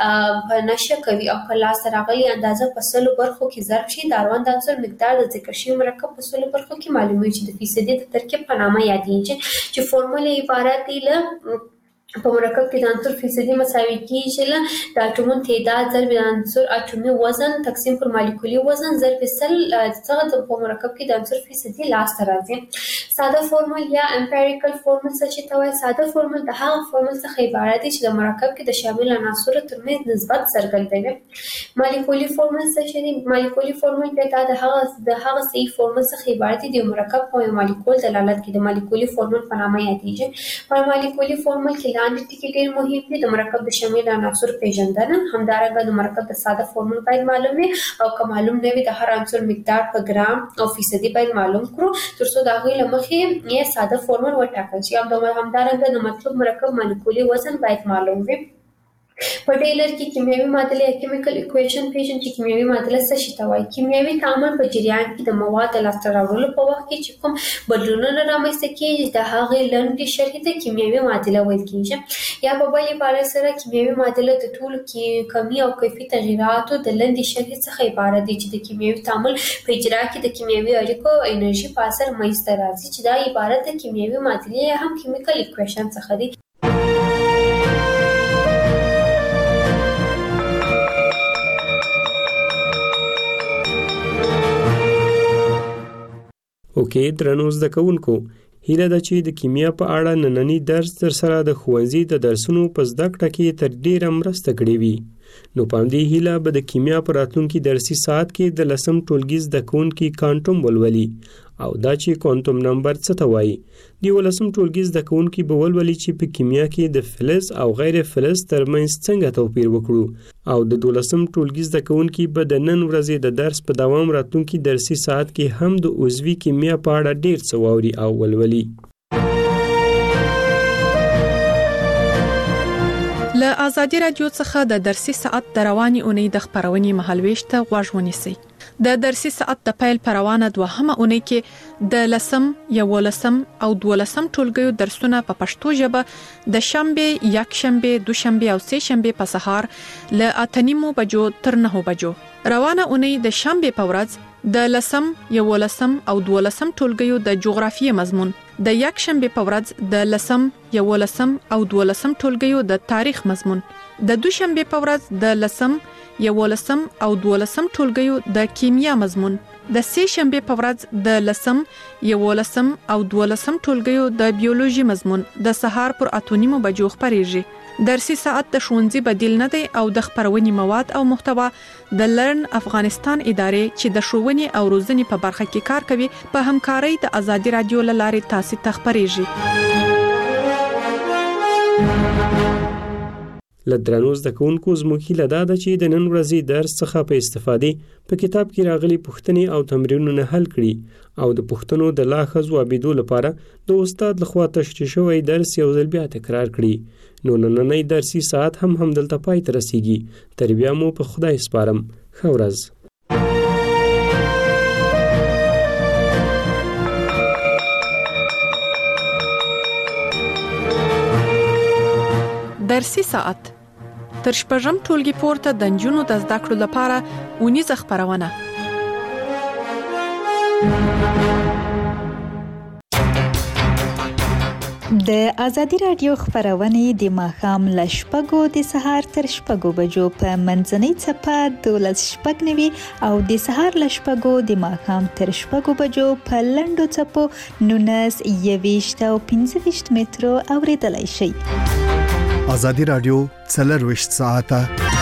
په نشه کوي او که لاسته راغلې اندازه په سلو برخو کې ضرب شي د اړوند عنصر مقدار د ذکر شوي مرکب په سلو برخو کې معلومیږي چې د فیصدي د ترکیب په نامه یادېږي چې فورمول عبارت دی له په مرکب کې د عنصر فیصدي مساوي کیږي له د اټومونو تعداد ضرب د عنصر اټومي وزن تقسیم پر مالیکولي وزن ضرب سل څخه په مرکب کې د عنصر فیصدي لاسته راځي. ساده فورمول یا امپیریکل فورمول څه چې ته وایي؟ ساده فورمول د هغه فورمول څخه عبارت دی چې د مرکب کې د شامل عناصرو ترمنځ نسبت څرګندوي. مالیکولي فورمول څه چې دی؟ مالیکولي فورمول بیا د هغه د هغه صحیح فورمول څخه عبارت دی د مرکب په یو مالیکول دلالت کوي. د مالیکولي فورمول په نامه یادېږي. په مالیکولي فورمول کې لاندې ټکي ډېر مهم دي. د مرکب د شامل عناصرو پیژندنه، همدارنګه د مرکب د ساده فورمول باید معلوم وي او که معلوم نه وي د هر عنصر مقدار په ګرام او فیصدي باید معلوم کړو ترڅو د هغوی له مخې یې ساده فورمول وټاکل شي. همدارنګه د مطلوب مرکب مالیکولي وزن باید معلوم وي. په دې لړ کې کیمیاوي معادله یا کیمیکل ایکویشن پیژنئ چې کیمیاوي معادله څه شي ته وایي. کیمیاوي تعامل په جریان کې د مواد د لاسته راوړلو په وخت کې چې کوم بدلونونه رامنځته کېږي د هغې لنډې شرحې ته کیمیاوي معادله ویل کېږي. یا په بل عبارت سره کیمیاوي معادله د ټولو کمي او کیفي تغیراتو د لنډې شرحې څخه عبارت دی چې د کیمیاوي تعامل په اجرا کې د کیمیاوي اړیکو او انرژي په اثر منځته راځي چې دا عبارت د کیمیاوي معادلې یا هم کیمیکل ایکویشن څخه دی. اوکې درنو زده کوونکو، هیله ده چې د کیمیا په اړه نننی درس در سره د ښوونځي د درسونو په زده کړه کې تر ډیره مرسته کړې وي. نو په همدې هیله به د کیمیا په راتلونکي درسي ساعت کې د لسم ټولګي زده کوونکي کوانټم ولولي او دا چې کوانټم نمبر څه ته وایي. د یولسم ټولګي زده کوونکي به ولولي چې په کیمیا کې د فلز او غیر فلز ترمنځ څنګه توپیر وکړو او د دولسم ټولګي زده کوونکي به د نن ورځې د درس په دوام راتلونکي درسي ساعت کې هم د عضوي کیمیا په اړه ډیر څه واوري او ولولي. له آزادي رادیو څخه د درسي ساعت د رواني اونۍ د خبرونې مهالويش ته غوږ ونیسئ. د درسي ساعت د پیل پروانه دوهمه اونۍ کې د لسم، یولسم او دولسم ټولګیو درسونه په پښتو ژبه د شنبه، یک شنبه، دوشنبه او سه شنبه په سهار له اته نیمو بجو تر نهو بجو. روانه اونۍ د شنبه په ورځ د لسم، یولسم او دولسم ټولګیو د جغرافیې مضمون، د یک شنبه په ورځ د لسم، یولسم او دولسم ټولګیو د تاریخ مضمون، د دوشنبه په ورځ د لسم یولسم او دولسم ټولګیو د کیمیا مضمون، د سه شنبه په ورځ د لسم یولسم او دولسم ټولګیو د بیولوژي مضمون د سهار پر اتونیمو بجو خبرېږي. درسي ساعت د ښوونځي بدیل نه دی او د خبرونې مواد او محتوا د لرن افغانستان ادارې چې د ښوونې او روزنې په برخه کې کار کوي په همکارۍ د ازادي رادیو لارې تاسو ته خبرېږي. لدرانو زده کوونکو زموږ هیله ده چې د نن ورځې درس څخه په استفادې په کتاب کې راغلي پوښتنې او تمرینونه حل کړي او د پوښتنو د لا ښه ځوابېدو لپاره د استاد لخوا تشریح شوی درس یو ځل بیا تکرار کړي. نو نننی درسي ساعت هم همدلته پای ته رسیږي. تر بیا مو په خدای سپارم. ښه ورځ. درسي ساعت تر شپږم ټولګي پورته د نجونو د زده کړو لپاره اونیزه خبرونه. د ازادي رادیو خبرونه د ماښام ل شپږو د سهار تر شپږو بجو په منځنۍ چپه دولس شپږ نوي او د سهار ل شپږو د ماښام تر شپږو بجو په لندو چپو نونس یويشت او پنځه ویشت مترو اوریدلای شي. ازادي رادیو څلور وشت ساعته